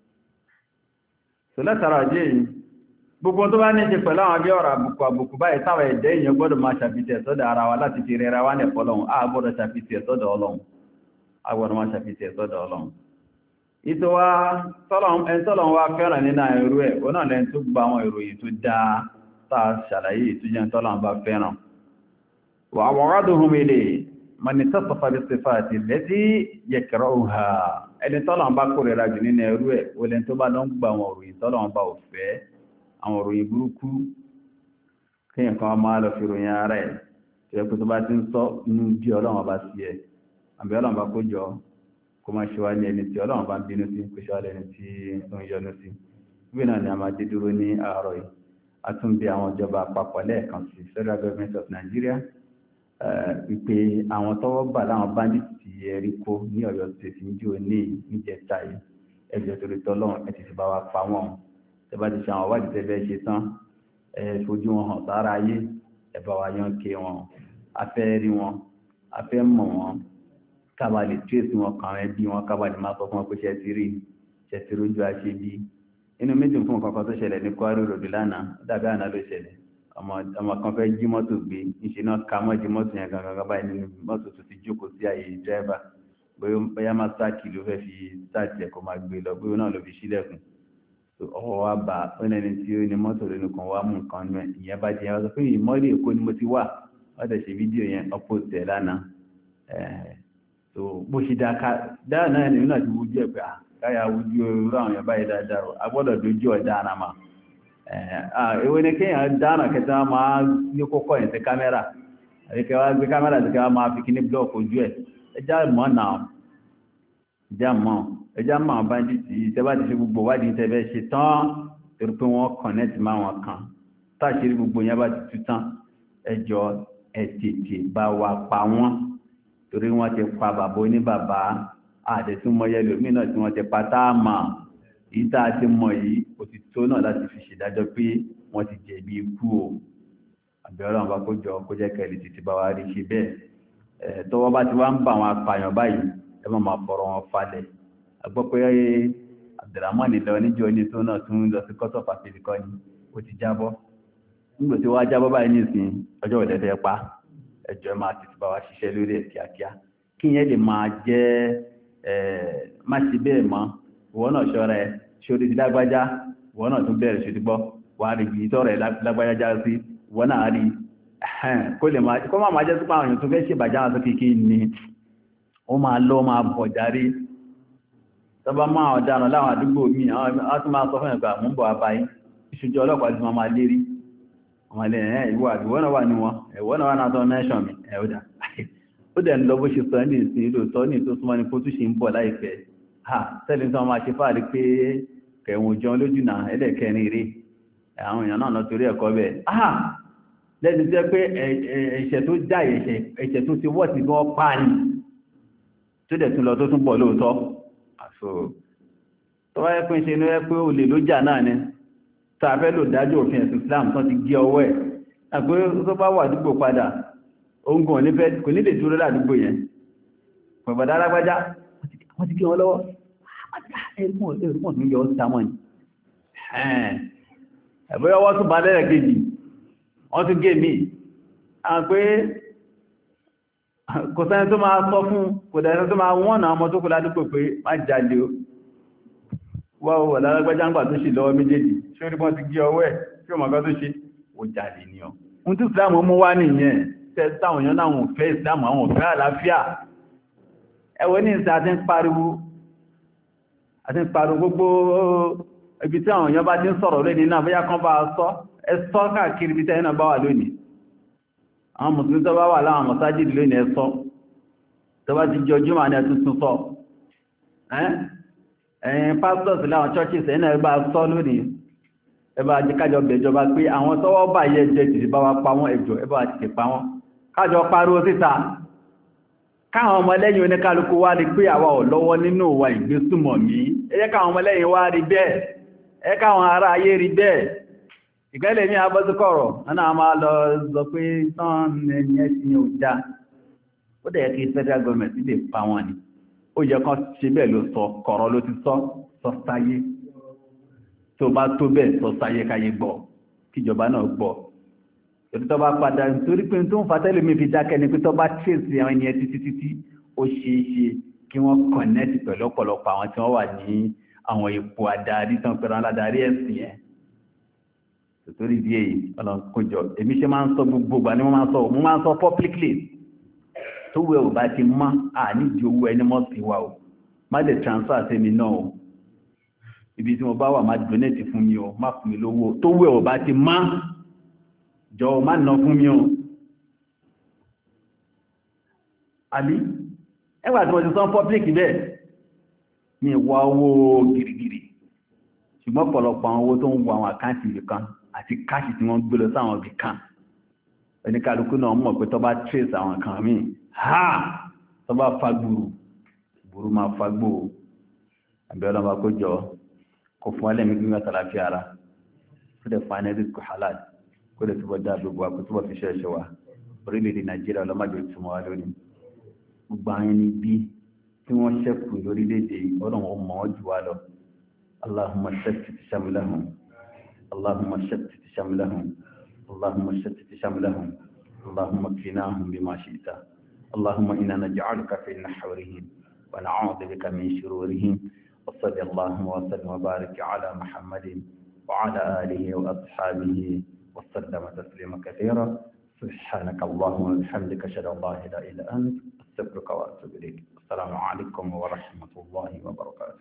so látara jẹ́ yìí gbogbo tó bá ní ṣe pẹ̀lú àwọn bí ọ̀rọ̀ àbùkù àbùkù báyìí táwọn ẹ̀dẹ́ èèyàn gbọ́dọ̀ máa ṣàfihàn sọ́dọ̀ ara wa láti fi rẹra wá nẹ̀fọ́ lọ́hun a gbọ́dọ̀ ṣàfihàn sọ́dọ̀ ọlọ́hun a gbọ́dọ̀ máa ṣàfihàn sọ́dọ̀ ọlọ́hun ìtò wa ẹntọ́lọ́hun wa fẹ́ràn nínú ẹrú ẹ̀ ó náà lẹ́n tó gba àwọn ìròyìn tó dáa táà ṣàlàyé ìtújẹ́ ẹntọ́lọ́hun bá fẹ́ràn wà àwọ̀rádùn ilé mani tasafa bí sífàtì lẹ́tí yakrahuha ẹni tọ́lọ́hun bá kórìíra jù nínú ẹrú ẹ̀ ó lẹ́n tó bá lọ́n gba àwọn ìròyìn tọ́lọ́hun bá ò fẹ́ àwọn òròyìn burúkú kíyàn kan máa lọ fi ròyìn ara ẹ̀ tí ẹ kò tó bá ti ń sọ inú bí ọlọ́run bá sí ẹ àbí ọlọ́run bá kó jọ kó máa ṣe wá ní ẹni tí ọlọ́run bá ń bínú sí kó ṣe wá lẹ́ni tí ó ń yọnu sí bí náà ni a máa dé dúró ní àárọ̀ yìí a tún bí àwọn ìjọba àpapọ̀ lẹ́ẹ̀kan sí Federal Government of Nigeria wípé àwọn tọ́wọ́ bà láwọn bandits ti ẹ̀rí kó ní Ọ̀yọ́ state ní jò ní ìjẹta yìí ẹjọ́ torí tọ́lọ́run ẹ ti ti bá wa pa wọ́n tẹbá ti ṣe àwọn wádìí tẹ́fẹ́ ṣe tán ẹ fojú wọn hàn sára ayé ẹ̀bá wa yán ké wọn afẹ́ rí wọn afẹ́ mọ̀ wọn kábàlì tírèsì wọn kàn án bí wọn kábàlì máa sọ fún wọn pé ṣe ti rí ṣe ti rójú àṣẹ bí inú méjì fún nǹkan tó ṣẹlẹ̀ ní Kwara Road lánàá dàbí àná ló ṣẹlẹ̀ ọmọ kan fẹ́ jí mọ́tò gbé ìṣe náà ka mọ́ jí mọ́tò yẹn gangan báyìí nínú mọ́tò tó ti jókòó sí àyè dírẹ́fà bóyá máa sáàkì ló fẹ́ fi sáàkì ẹ̀kọ́ máa gbé lọ bóyá náà ló fi sílẹ̀kùn ọwọ́ wa bá ọ́nẹ́ni tí ó ní mọ́tò lónìí kan wá mú nǹkan nú ẹ̀ ìyẹn bá jẹ́ wọ́n sọ pé ìmọ́lẹ̀ Èkó ni mo ti wà wọ́n tẹ̀ ṣe fídíò yẹn ọ̀pọ̀ tẹ̀ lánàá tó bó ṣe dáa náà nínú náà ti wújú ẹ̀ pé káyà wújú irú àwọn èèyàn báyìí dáadáa a gbọ́dọ̀ dojú ọ̀dá ara mà èwo ni kéèyàn dáná kẹta máa ní kókó yẹn sí kámẹ́rà àríkẹ́ wá gbé kámẹ́rà sí ká máa fi kíní blọ́ọ̀kì ojú ẹ̀ ẹ já mọ́ náà ẹjá mọ́ ẹjá mọ́ àwọn báńdìtì tẹ́bá ti ṣe gbogbo wádìí tẹ́bẹ́ ṣe tán torí pé wọ́n kọ̀nẹ́tì máa wọn kan táṣírí gbogbo yẹn bá ti tú tán ẹjọ́ ẹ tètè bá wa pa wọ́n torí wọ́n ti pa bàbá oní bàbá àdẹ̀túnmọ̀ yẹlò mí náà tí wọ́n ti pa táàmà èyí tá a ti mọ̀ yìí kò ti tó náà láti fi ṣèdájọ́ pé wọ́n ti jẹ̀bi ikú o àbí ọlọ́run bá kó jọ kó jẹ́ kẹ́lì títí bá wa rí ṣe bẹ́ẹ̀ tọwọ́ bá ti wá ń bà wọn apààyàn báyìí ẹ má máa fọ̀rọ̀ wọn falẹ̀ agbọ́ pé Abdulrahman lọ níjọ́ ní tó náà tún lọ sí court of appeal kọ́ ni ó ti jábọ́ nígbà tí wọ́n á jábọ́ báyìí nísìn ọjọ́ ìdẹ́fẹ́ pa ẹjọ́ máa ti bá wa ṣiṣẹ́ lórí ẹ̀ kíákíá kí yẹn lè máa jẹ́ má ṣe bẹ́ẹ̀ mọ́ ìwọ náà ṣọ́ra ẹ ṣorí ti lágbájá ìwọ náà tún bẹ̀rẹ̀ ṣe ti gbọ́ wà á rí ibi tọ́rọ̀ ẹ̀ lágbájá já sí ìwọ náà rí kó lè máa kó máa jẹ́ sípò àwọn èèyàn tó fẹ́ ṣèbàjá àwọn tó kékeré ni ó máa lọ máa bọ̀ járí tọba máa ọ̀daràn láwọn àdúgbò mi àwọn tó máa sọ fún ẹ̀gbà mú bọ̀ àbáyé ìṣojú ọlọ́pàá tí wọ́n máa lérí wọ́n lè ẹ̀ ìwọ àdúgbò náà wà ní wọn ẹ̀wọ́ náà wà náà tọ́ mẹ́ṣọ̀n mi ẹ̀ ó dà ó dẹ̀ ń lọ bó ṣe sọ ní ìsìn ìlú tọ́ ní tó súnmọ́ ní kó tún ṣe ń bọ̀ láìpẹ́ ha tẹ́lẹ̀ tí wọ́n máa ṣe fáàrí pé kẹ̀wọ̀n jọ lójú náà ẹlẹ́kẹrin rí àwọn èèyàn náà lọ torí ẹ̀kọ́ bẹ́ẹ̀ ah lẹ́nu tí ó pé ẹ̀ṣẹ̀ tó já ẹ̀ṣẹ̀ tó ti wọ́ ti gan pa ni tó dẹ̀ tún lọ tó tún bọ̀ lóòótọ́ àṣò tó wáyé pín ṣe inú ẹ pé olè ló jà náà ni tá a fẹ́ lò dájú òfin ẹ̀sùn Islam tán ti gé ọwọ́ ẹ̀ àpé tó bá wà àdúgbò padà oúngun kò ní lè dúró ládùúgbò yẹn pẹ̀bọ̀dá alágbájá wọ́n ti gé wọn lọ́wọ́ ẹ̀rùpọ̀ tún yọ sámọ́ ni ẹ̀bọ́ ọwọ́ tún bá lẹ́rẹ̀ kejì wọ́n tún gé mi a pé kò sẹ́ni tó máa sọ fún kò dẹ̀ẹ́sẹ́ tó máa wọ́n náà ọmọ tó kò ládùúgbò pé má jalè o wọ́n wọ̀ lárágbájá ń gbà tó ṣe lọ́wọ́ méjèèjì ṣé orí wọ́n ti gé ọwọ́ ẹ̀ tí ó mọ̀ kan tó ṣe ó jalè ni ọ ohun tí Islam mú wá nìyẹn tẹ́ táwọn èèyàn náà wọ́n fẹ́ Islam àwọn òfẹ́ àlàáfíà ẹwọ́ ní ìsẹ́ àti ń pariwo àti ń pariwo gbogbo ibi tí àwọn èèyàn bá ti ń sọ̀rọ̀ lónìí náà bóyá kan bá sọ ẹ sọ káàkiri ibi tẹ́yìn náà bá wà lónìí àwọn mùsùlùmí tó bá wà láwọn mọ̀sájìdì lónìí ẹ sọ tó bá ti jọ jùmọ̀ ní ẹtùtù sọ ẹ̀yìn pastors láwọn churches ẹ̀yìn náà bá sọ lónìí ẹ bá jẹ́ kájọ bẹ̀jọba pé àwọn tọ́wọ́ bá yẹ jẹ́ ti bá wa pa wọ́n ẹjọ́ ẹ bá ti pa wọ́n kájọ pariwo síta káwọn ọmọlẹ́yìn oníkálukú wá rí pé àwa ò lọ́wọ́ nínú ìwà ìgbésùmọ̀mí ẹ jẹ́ káwọn ọmọlẹ́yìn wá rí bẹ́ẹ̀ ẹ káwọn ará ayé rí bẹ́ẹ̀ ìgbẹ́lẹ̀ ní abọ́síkọ̀rọ̀ ọ̀nà a máa lọ sọ pé tán ẹni ẹ̀sìn ò já ó dẹ̀ kí federal government lè pa wọn ni ó yẹ kán ṣe bẹ́ẹ̀ ló sọ kọ̀rọ̀ ló ti sọ sọ sáyé tó bá tó bẹ́ẹ̀ sọ sáyé káyé gbọ́ kíjọba náà gbọ́ torí tó bá padà nítorí pé tó ń fa tẹ́lẹ̀ mi fi dákẹ́ ni pé tó bá trace àwọn ènìyàn títí títí ó ṣeé ṣe kí wọ́n connect pẹ̀lú ọ̀pọ̀lọpọ̀ àwọn tí wọ́n wà ní àwọn ipò adarí tán pẹ̀lú aládarí ẹ̀sìn yẹn torí di èyí ọ̀nà kójọ èmi ṣe máa ń sọ gbogbo ìgbà ni mo máa ń sọ mo máa ń sọ publicly tó wẹ̀ ò bá ti mọ́ àníjì owó ẹni mọ́ sí wa o má lè transfer sí mi náà o ibi tí mo bá wà má donate fún mi o má fún mi lówó tó wẹ̀ ò bá ti mọ́ jọ má ná fún mi o àbí ẹgbà tí mo ti sọ public bẹ́ẹ̀ mi wá owó gìrìgìrì ṣùgbọ́n pọ̀lọpọ̀ àwọn owó tó ń wọ àwọn àkáǹtì ibì kan àti káàṣì tí wọ́n gbé lọ sáwọn ibì kan oníkálukú náà mọ̀ pé tó bá trace àwọn kan míì ha tó bá fa gbùrù gbùrù máa fa gbòó àbí ọlọ́mọ kó jọ kó fún alẹ́mí gbígbà tàlàfí ara kó dẹ̀ fún anẹ́bí kò halal kó dẹ̀ túbọ̀ dá gbogbo àkó túbọ̀ fi ṣẹ́ṣẹ́ wa orílẹ̀-èdè Nàìjíríà ọlọ́mọdé túnmọ̀ wá lónìí gbogbo àwọn ẹni bí tí wọ́n ṣẹ́kù lórílẹ̀-èdè ọlọ́run mọ̀ ọ́ jù wá lọ اللهم شتت شملهم اللهم شتت شملهم اللهم شتت شملهم اللهم اكفناهم بما شئت اللهم إنا نجعلك في نحورهم ونعوذ بك من شرورهم وصلى اللهم وسلم وبارك على محمد وعلى آله وأصحابه وسلم تسليما كثيرا سبحانك اللهم وبحمدك أشهد أن لا إله إلا أنت أستغفرك وأتوب إليك السلام عليكم ورحمة الله وبركاته.